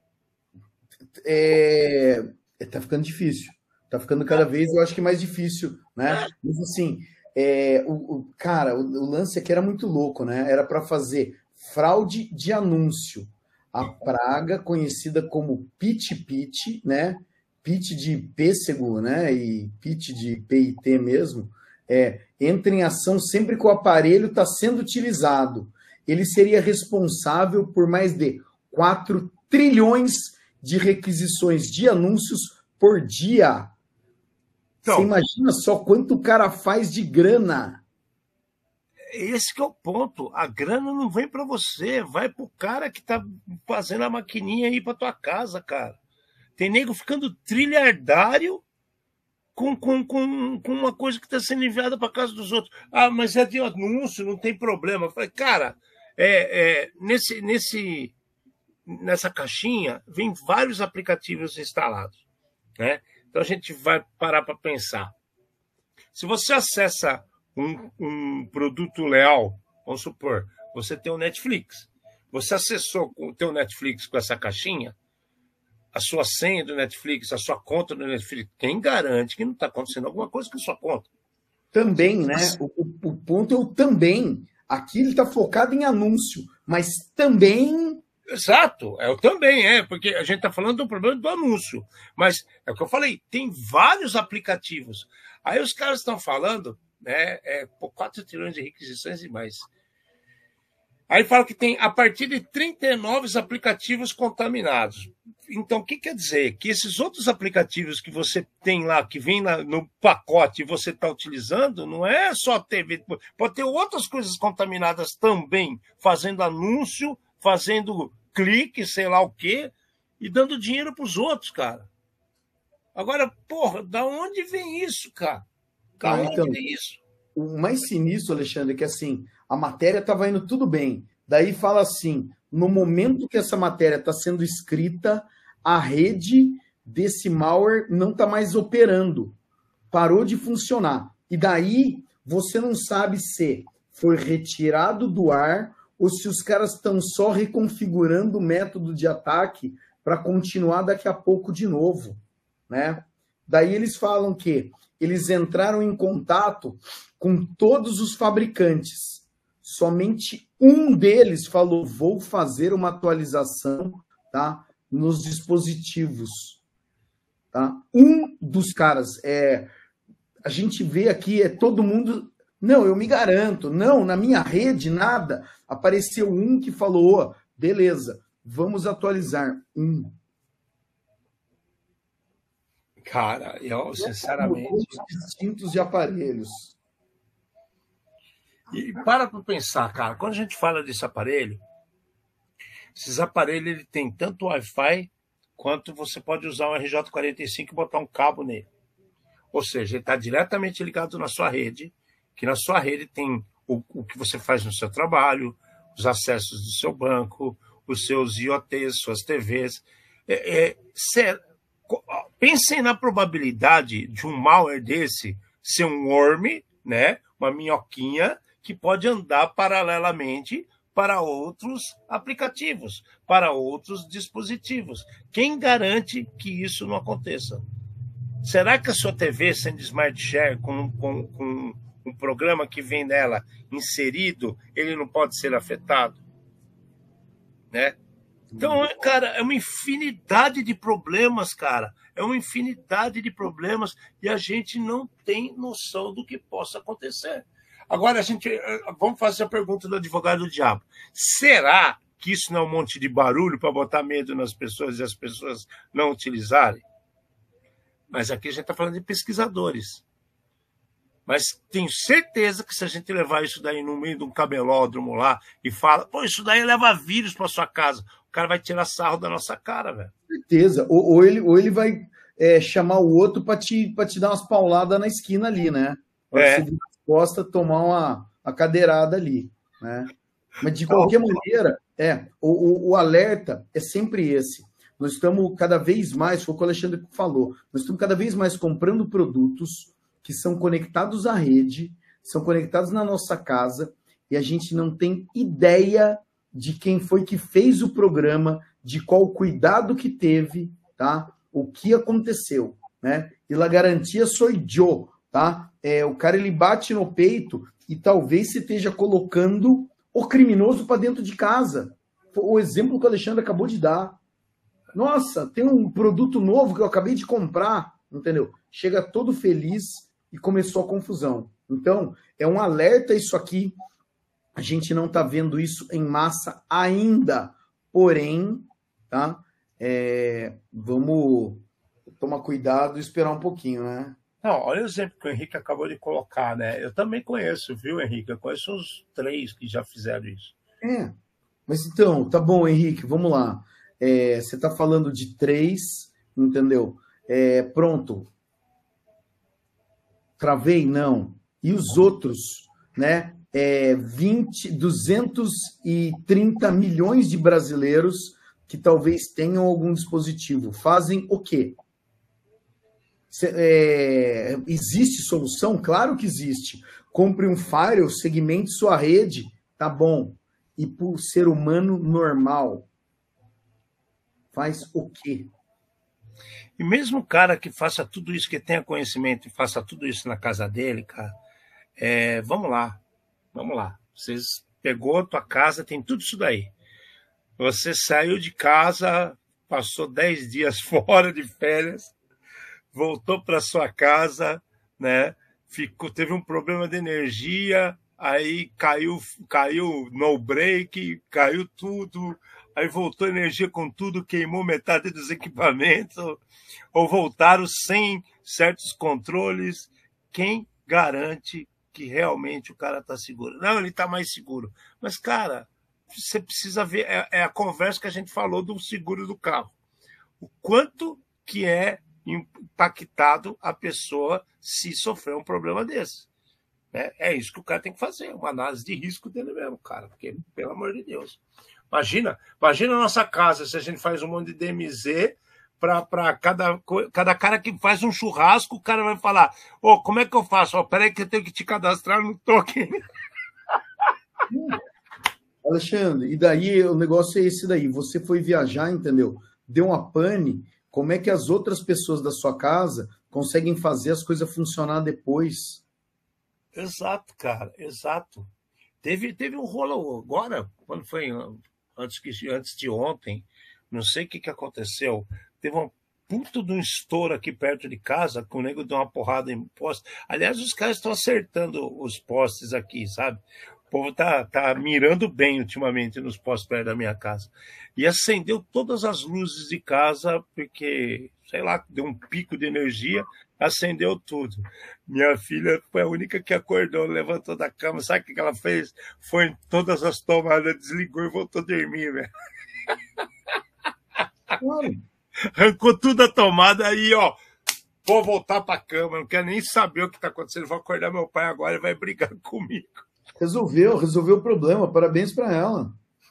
Tá ficando difícil. Tá ficando cada vez, eu acho que mais difícil, né? Mas assim, cara, o lance aqui era muito louco, né? Era para fazer fraude de anúncio. A praga, conhecida como pit-pit, né? Pit de pêssego, né? E pit de PIT mesmo, entra em ação sempre que o aparelho está sendo utilizado. Ele seria responsável por mais de 4 trilhões de requisições de anúncios por dia. Então, você imagina só quanto o cara faz de grana. Esse que é o ponto. A grana não vem para você, vai pro cara que tá fazendo a maquininha aí para tua casa, cara. Tem nego ficando trilhardário com uma coisa que está sendo enviada para casa dos outros. Ah, mas é de anúncio, não tem problema. Eu falei, cara, nessa caixinha vem vários aplicativos instalados, né? Então a gente vai parar para pensar. Se você acessa um produto leal, vamos supor, você tem o Netflix. Você acessou o teu Netflix com essa caixinha, a sua senha do Netflix, a sua conta do Netflix, quem garante que não está acontecendo alguma coisa com a sua conta? Também, né? O ponto é o também. Aqui ele está focado em anúncio, mas também... Exato, é o também, porque a gente está falando do problema do anúncio. Mas é o que eu falei, tem vários aplicativos. Aí os caras estão falando, né, 4 trilhões de requisições e mais. Aí fala que tem a partir de 39 aplicativos contaminados. Então, o que quer dizer? Que esses outros aplicativos que você tem lá, que vem no pacote e você está utilizando, não é só TV. Pode ter outras coisas contaminadas também, fazendo anúncio, fazendo clique, sei lá o quê, e dando dinheiro para os outros, cara. Agora, porra, da onde vem isso, cara? Da onde vem isso? O mais sinistro, Alexandre, é que assim, a matéria estava indo tudo bem. Daí fala assim, no momento que essa matéria está sendo escrita, a rede desse malware não está mais operando. Parou de funcionar. E daí você não sabe se foi retirado do ar ou se os caras estão só reconfigurando o método de ataque para continuar daqui a pouco de novo, né? Daí eles falam que eles entraram em contato com todos os fabricantes. Somente um deles falou, vou fazer uma atualização, tá, nos dispositivos. Tá? Um dos caras, a gente vê aqui, todo mundo... Não, eu me garanto. Não, na minha rede, nada. Apareceu um que falou, beleza, vamos atualizar. Cara, eu, sinceramente... distintos de aparelhos. E para pensar, cara, quando a gente fala desse aparelho, esses aparelhos ele tem tanto Wi-Fi quanto você pode usar um RJ45 e botar um cabo nele. Ou seja, ele está diretamente ligado na sua rede, que na sua rede tem o que você faz no seu trabalho, os acessos do seu banco, os seus IoTs, suas TVs. Pensem na probabilidade de um malware desse ser um worm, né, uma minhoquinha, que pode andar paralelamente para outros aplicativos, para outros dispositivos. Quem garante que isso não aconteça? Será que a sua TV sendo Smart Share com um programa que vem nela inserido, ele não pode ser afetado? Né? Então, cara, é uma infinidade de problemas, cara. É uma infinidade de problemas e a gente não tem noção do que possa acontecer. Agora, vamos fazer a pergunta do advogado do diabo. Será que isso não é um monte de barulho para botar medo nas pessoas e as pessoas não utilizarem? Mas aqui a gente está falando de pesquisadores. Mas tenho certeza que se a gente levar isso daí no meio de um camelódromo lá e fala, pô, isso daí leva vírus para sua casa, o cara vai tirar sarro da nossa cara, velho. Certeza. Ou ele vai chamar o outro para te dar umas pauladas na esquina ali, né? Para você possa tomar uma cadeirada ali, né? Mas de qualquer maneira, o alerta é sempre esse. Nós estamos cada vez mais, foi o que o Alexandre falou, nós estamos cada vez mais comprando produtos que são conectados à rede, são conectados na nossa casa, e a gente não tem ideia de quem foi que fez o programa, de qual cuidado que teve, tá? O que aconteceu, né? E a garantia sou eu, tá? O cara, ele bate no peito e talvez se esteja colocando o criminoso para dentro de casa. O exemplo que o Alexandre acabou de dar. Nossa, tem um produto novo que eu acabei de comprar, entendeu? Chega todo feliz e começou a confusão. Então, é um alerta isso aqui. A gente não está vendo isso em massa ainda. Porém, tá? Vamos tomar cuidado e esperar um pouquinho, né? Não, olha o exemplo que o Henrique acabou de colocar, né? Eu também conheço, viu, Henrique? Eu conheço uns 3 que já fizeram isso. Mas então, tá bom, Henrique, vamos lá. Você está falando de 3, entendeu? Pronto. Travei? Não. E os outros, né? 230 milhões de brasileiros que talvez tenham algum dispositivo. Fazem o quê? Existe solução? Claro que existe. Compre um firewall, segmente sua rede, tá bom. E por ser humano normal, faz o quê? E mesmo o cara que faça tudo isso, que tenha conhecimento e faça tudo isso na casa dele, cara, vamos lá. Você pegou a tua casa, tem tudo isso daí. Você saiu de casa, passou 10 dias fora de férias, voltou para sua casa, né? Teve um problema de energia, aí caiu no break, caiu tudo, aí voltou energia com tudo, queimou metade dos equipamentos, ou voltaram sem certos controles. Quem garante que realmente o cara está seguro? Não, ele está mais seguro. Mas, cara, você precisa ver, é a conversa que a gente falou do seguro do carro. O quanto que é impactado a pessoa se sofrer um problema desse. É isso que o cara tem que fazer, uma análise de risco dele mesmo, cara, porque, pelo amor de Deus. Imagina a nossa casa, se a gente faz um monte de DMZ para cada cara que faz um churrasco, o cara vai falar, como é que eu faço? Peraí que eu tenho que te cadastrar no token. Alexandre, e daí o negócio é esse daí, você foi viajar, entendeu? Deu uma pane, como é que as outras pessoas da sua casa conseguem fazer as coisas funcionar depois? Exato, cara, exato. Teve um rolo agora, quando foi antes de ontem, não sei o que aconteceu, teve um puto de um estouro aqui perto de casa, que o nego deu uma porrada em poste. Aliás, os caras estão acertando os postes aqui, sabe? O povo tá mirando bem ultimamente nos postes perto da minha casa. E acendeu todas as luzes de casa, porque, sei lá, deu um pico de energia, acendeu tudo. Minha filha foi a única que acordou, levantou da cama, sabe o que ela fez? Foi em todas as tomadas, desligou e voltou a dormir, velho. Arrancou tudo a tomada aí, ó. Vou voltar pra cama, não quero nem saber o que tá acontecendo. Vou acordar meu pai agora e vai brigar comigo. Resolveu o problema, parabéns pra ela.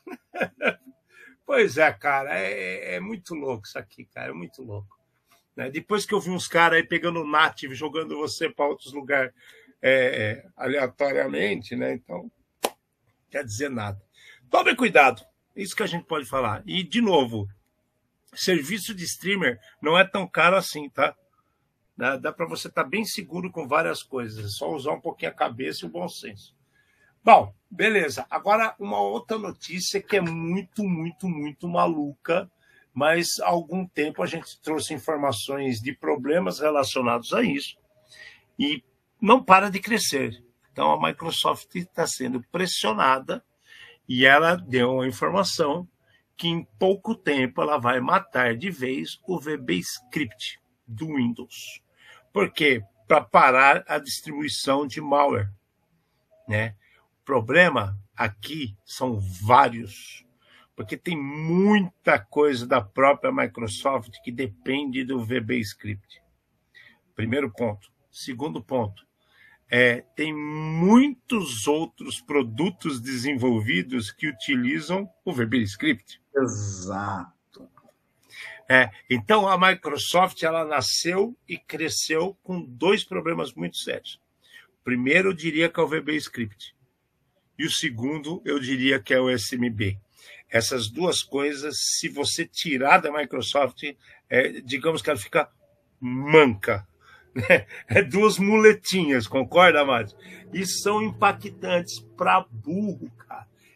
Pois é, cara, é muito louco isso aqui, cara, é muito louco. Depois que eu vi uns caras aí pegando o native, jogando você para outros lugares aleatoriamente, né? Então, não quer dizer nada. Tome cuidado, isso que a gente pode falar. E, de novo, serviço de streamer não é tão caro assim, tá? Dá para você estar bem seguro com várias coisas, é só usar um pouquinho a cabeça e o bom senso. Bom, beleza. Agora, uma outra notícia que é muito, muito, muito maluca, mas há algum tempo a gente trouxe informações de problemas relacionados a isso e não para de crescer. Então, a Microsoft está sendo pressionada e ela deu uma informação que em pouco tempo ela vai matar de vez o VB-Script do Windows. Por quê? Para parar a distribuição de malware, né? O problema aqui são vários, porque tem muita coisa da própria Microsoft que depende do VB-Script. Primeiro ponto. Segundo ponto, tem muitos outros produtos desenvolvidos que utilizam o VB-Script. Exato. Então, a Microsoft ela nasceu e cresceu com 2 problemas muito sérios. O primeiro, eu diria que é o VB-Script. E o segundo, eu diria que é o SMB. Essas 2 coisas, se você tirar da Microsoft, digamos que ela fica manca. Né? 2 muletinhas, concorda, Márcio? E são impactantes para burro, cara.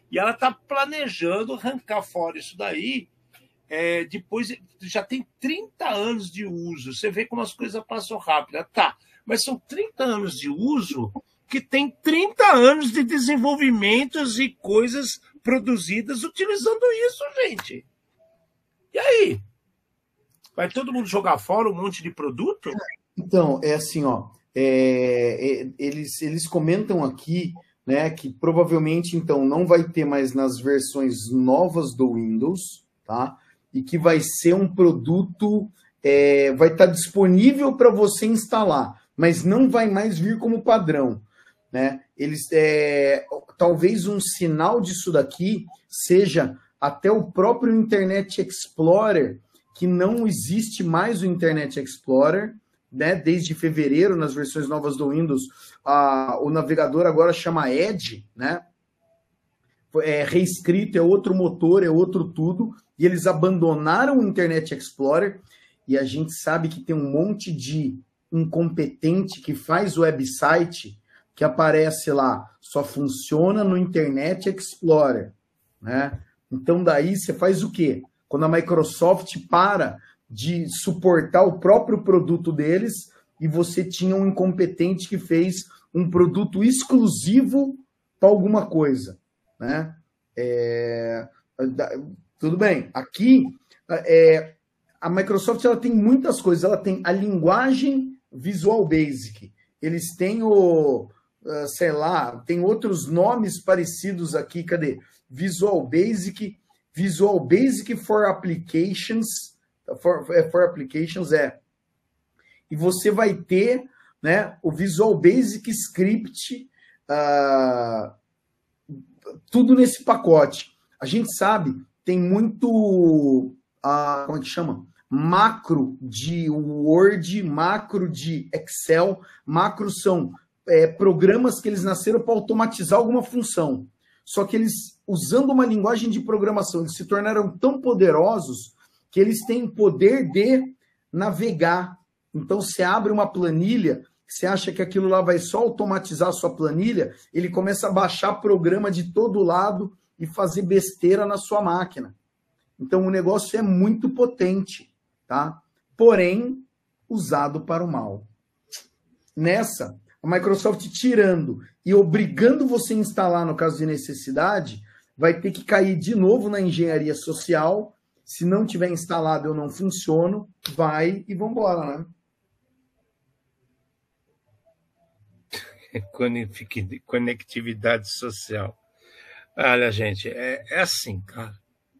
E ela está planejando arrancar fora isso daí. Depois já tem 30 anos de uso. Você vê como as coisas passam rápido. Tá, mas são 30 anos de uso que tem 30 anos de desenvolvimentos e coisas produzidas utilizando isso, gente. E aí? Vai todo mundo jogar fora um monte de produto? Então, é assim, ó. Eles comentam aqui, né, que provavelmente, então, não vai ter mais nas versões novas do Windows, tá? E que vai ser um produto, vai estar disponível para você instalar, mas não vai mais vir como padrão, né? Talvez um sinal disso daqui seja até o próprio Internet Explorer, que não existe mais o Internet Explorer, né? Desde fevereiro, nas versões novas do Windows, o navegador agora chama Edge, né? É reescrito, é outro motor, é outro tudo, e eles abandonaram o Internet Explorer, e a gente sabe que tem um monte de incompetente que faz website que aparece lá, só funciona no Internet Explorer, né? Então daí você faz o quê? Quando a Microsoft para de suportar o próprio produto deles e você tinha um incompetente que fez um produto exclusivo para alguma coisa, né? Tudo bem. Aqui, a Microsoft ela tem muitas coisas. Ela tem a linguagem Visual Basic. Eles têm sei lá, tem outros nomes parecidos aqui. Cadê? Visual Basic for Applications. For Applications E você vai ter, né, o Visual Basic Script, tudo nesse pacote. A gente sabe, tem muito, como é que chama? Macro de Word, macro de Excel. Macros são programas que eles nasceram para automatizar alguma função. Só que eles, usando uma linguagem de programação, eles se tornaram tão poderosos que eles têm o poder de navegar. Então, você abre uma planilha, você acha que aquilo lá vai só automatizar a sua planilha, ele começa a baixar programa de todo lado e fazer besteira na sua máquina. Então, o negócio é muito potente, tá? Porém, usado para o mal. Nessa, a Microsoft tirando e obrigando você a instalar no caso de necessidade, vai ter que cair de novo na engenharia social. Se não tiver instalado, eu não funciono, vai e vambora, né? Conectividade social. Olha, gente, é assim, cara.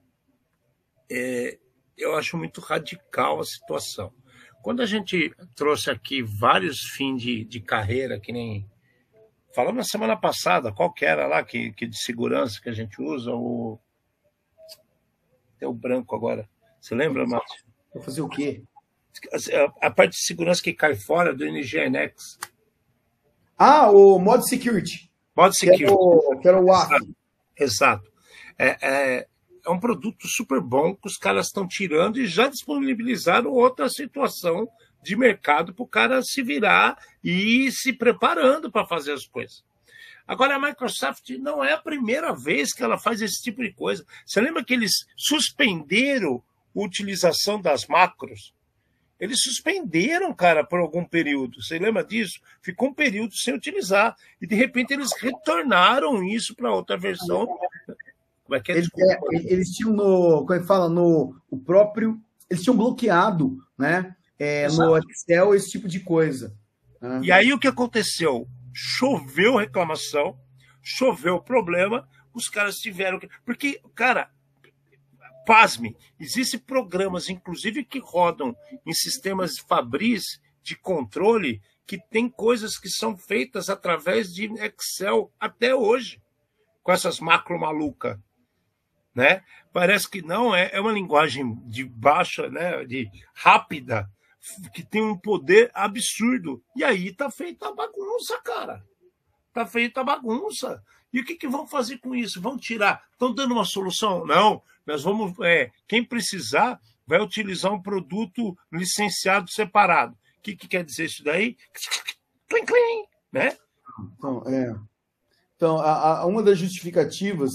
Eu acho muito radical a situação. Quando a gente trouxe aqui vários fins de carreira, que nem falamos na semana passada, qual que era lá que de segurança que a gente usa, tem o branco agora. Você lembra, Márcio? Vou fazer o quê? A parte de segurança que cai fora do NGINX. O Mod Security. Mod Security. Que era o WAF. Exato. É um produto super bom que os caras estão tirando e já disponibilizaram outra situação de mercado para o cara se virar e ir se preparando para fazer as coisas. Agora, a Microsoft não é a primeira vez que ela faz esse tipo de coisa. Você lembra que eles suspenderam a utilização das macros? Eles suspenderam, cara, por algum período. Você lembra disso? Ficou um período sem utilizar. E, de repente, eles retornaram isso para outra versão. Como é que é? Eles tinham como é que fala? O próprio... Eles tinham bloqueado, né? No Excel, esse tipo de coisa. Né? E aí, o que aconteceu? Choveu reclamação, choveu problema, os caras tiveram que... Porque, cara, pasme, existem programas, inclusive, que rodam em sistemas Fabris de controle, que tem coisas que são feitas através de Excel até hoje, com essas macro maluca, né? Parece que não, é uma linguagem de baixa, né, de rápida, que tem um poder absurdo. E aí tá feita a bagunça, cara. Tá feita a bagunça. E o que vão fazer com isso? Vão tirar? Estão dando uma solução? Não. Nós vamos... quem precisar vai utilizar um produto licenciado separado. O que quer dizer isso daí? Clim, clim, né? Então, uma das justificativas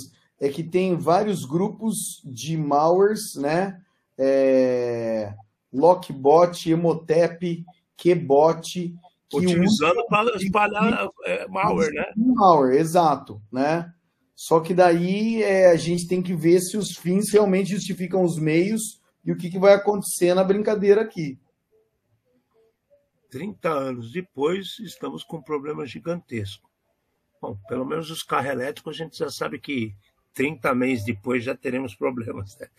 é que tem vários grupos de malwares, né? Lockbot, Emotep, Kebot, que utilizando para espalhar malware, né? Malware, exato, né? Só que daí a gente tem que ver se os fins realmente justificam os meios e o que vai acontecer na brincadeira aqui. 30 anos depois, estamos com um problema gigantesco. Bom, pelo menos os carros elétricos, a gente já sabe que 30 meses depois já teremos problemas, né?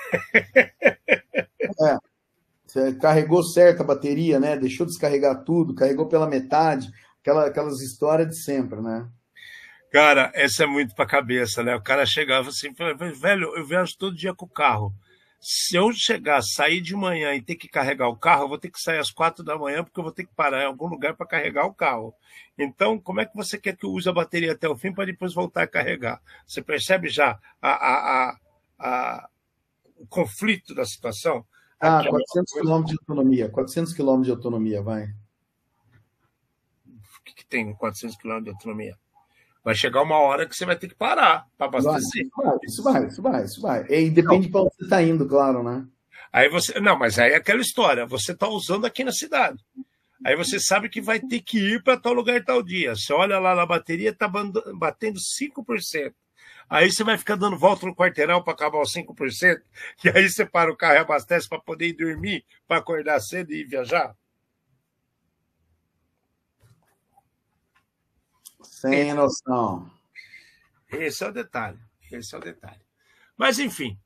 Você carregou certo a bateria, né? Deixou descarregar tudo, carregou pela metade, aquelas histórias de sempre, né? Cara, essa é muito pra cabeça, né? O cara chegava assim, velho, eu viajo todo dia com o carro. Se eu sair de manhã e ter que carregar o carro, eu vou ter que sair às 4 da manhã, porque eu vou ter que parar em algum lugar para carregar o carro. Então, como é que você quer que eu use a bateria até o fim para depois voltar a carregar? Você percebe já o conflito da situação? 400 km de autonomia. 400 km de autonomia, vai. O que tem 400 km de autonomia? Vai chegar uma hora que você vai ter que parar para abastecer. Isso vai. E depende para onde você está indo, claro, né? Aí você. Não, mas aí é aquela história. Você está usando aqui na cidade. Aí você sabe que vai ter que ir para tal lugar tal dia. Você olha lá na bateria, está batendo 5%. Aí você vai ficar dando volta no quarteirão para acabar os 5%. E aí você para o carro e abastece para poder ir dormir, para acordar cedo e ir viajar. Sem noção. Esse é o detalhe. Mas, enfim,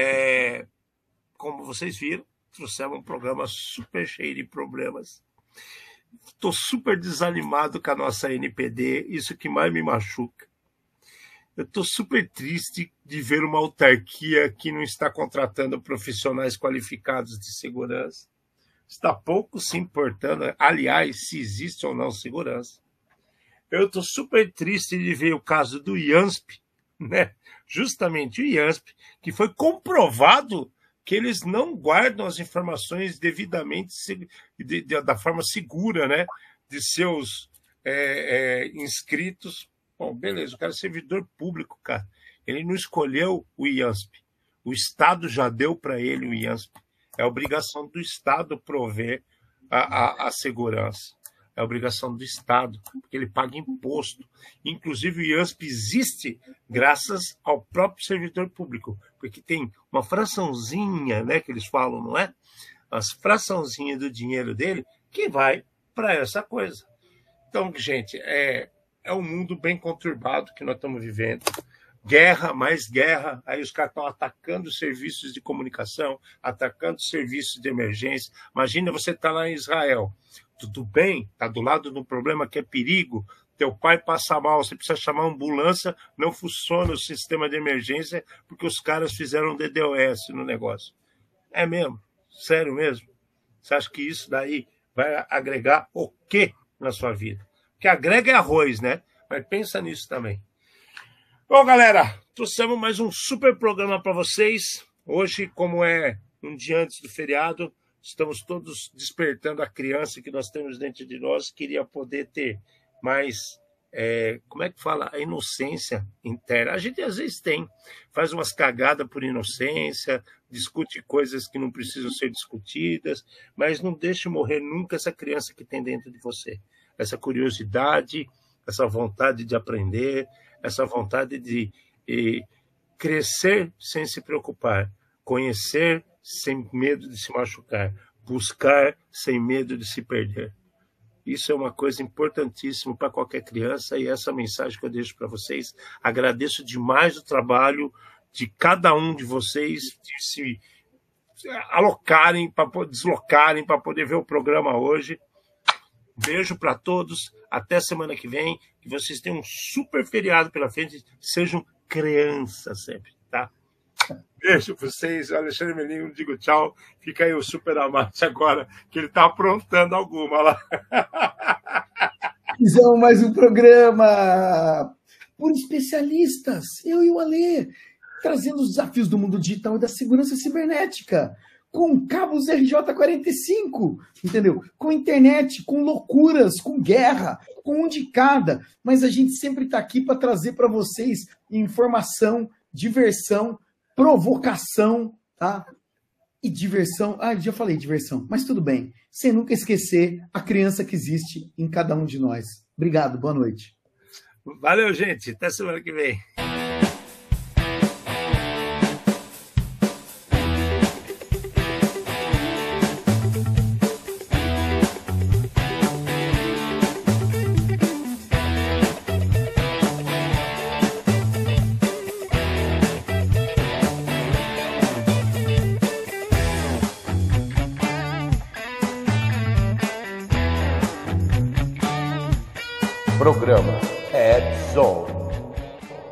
como vocês viram, trouxemos um programa super cheio de problemas. Estou super desanimado com a nossa NPD, isso que mais me machuca. Eu estou super triste de ver uma autarquia que não está contratando profissionais qualificados de segurança. Está pouco se importando, aliás, se existe ou não segurança. Eu estou super triste de ver o caso do IANSP, né? Justamente o IANSP, que foi comprovado que eles não guardam as informações devidamente, da forma segura, né? De seus inscritos. Bom, beleza, o cara é servidor público, cara. Ele não escolheu o IANSP. O Estado já deu para ele o IANSP. É obrigação do Estado prover a segurança. É obrigação do Estado, porque ele paga imposto. Inclusive, o IANSP existe graças ao próprio servidor público, porque tem uma fraçãozinha, né, que eles falam, não é? As fraçãozinhas do dinheiro dele que vai para essa coisa. Então, gente, é um mundo bem conturbado que nós estamos vivendo. Guerra, mais guerra, aí os caras estão atacando serviços de comunicação, atacando serviços de emergência. Imagina você estar lá em Israel, tudo bem, está do lado de um problema que é perigo, teu pai passa mal, você precisa chamar uma ambulância, não funciona o sistema de emergência porque os caras fizeram DDoS no negócio. É mesmo? Sério mesmo? Você acha que isso daí vai agregar o quê na sua vida? O que agrega é arroz, né? Mas pensa nisso também. Bom, galera, trouxemos mais um super programa para vocês. Hoje, como é um dia antes do feriado, estamos todos despertando a criança que nós temos dentro de nós. Queria poder ter mais, como é que fala? A inocência interna. A gente às vezes faz umas cagadas por inocência, discute coisas que não precisam ser discutidas, mas não deixe morrer nunca essa criança que tem dentro de você. Essa curiosidade, essa vontade de aprender, essa vontade de crescer sem se preocupar, conhecer sem medo de se machucar, buscar sem medo de se perder. Isso é uma coisa importantíssima para qualquer criança e essa mensagem que eu deixo para vocês. Agradeço demais o trabalho de cada um de vocês de se alocarem, deslocarem para poder ver o programa hoje. Beijo para todos, até semana que vem, que vocês tenham um super feriado pela frente, sejam crianças sempre, tá? Beijo para vocês, Alexandre Melinho, digo tchau, fica aí o Super Amate agora, que ele tá aprontando alguma lá. Fizemos mais um programa por especialistas, eu e o Alê, trazendo os desafios do mundo digital e da segurança cibernética. Com cabos RJ45, entendeu? Com internet, com loucuras, com guerra, com um de cada. Mas a gente sempre está aqui para trazer para vocês informação diversão, provocação, tá? E diversão, já falei diversão, mas tudo bem. Sem nunca esquecer a criança que existe em cada um de nós. Obrigado, boa noite. Valeu, gente. Até semana que vem. Programa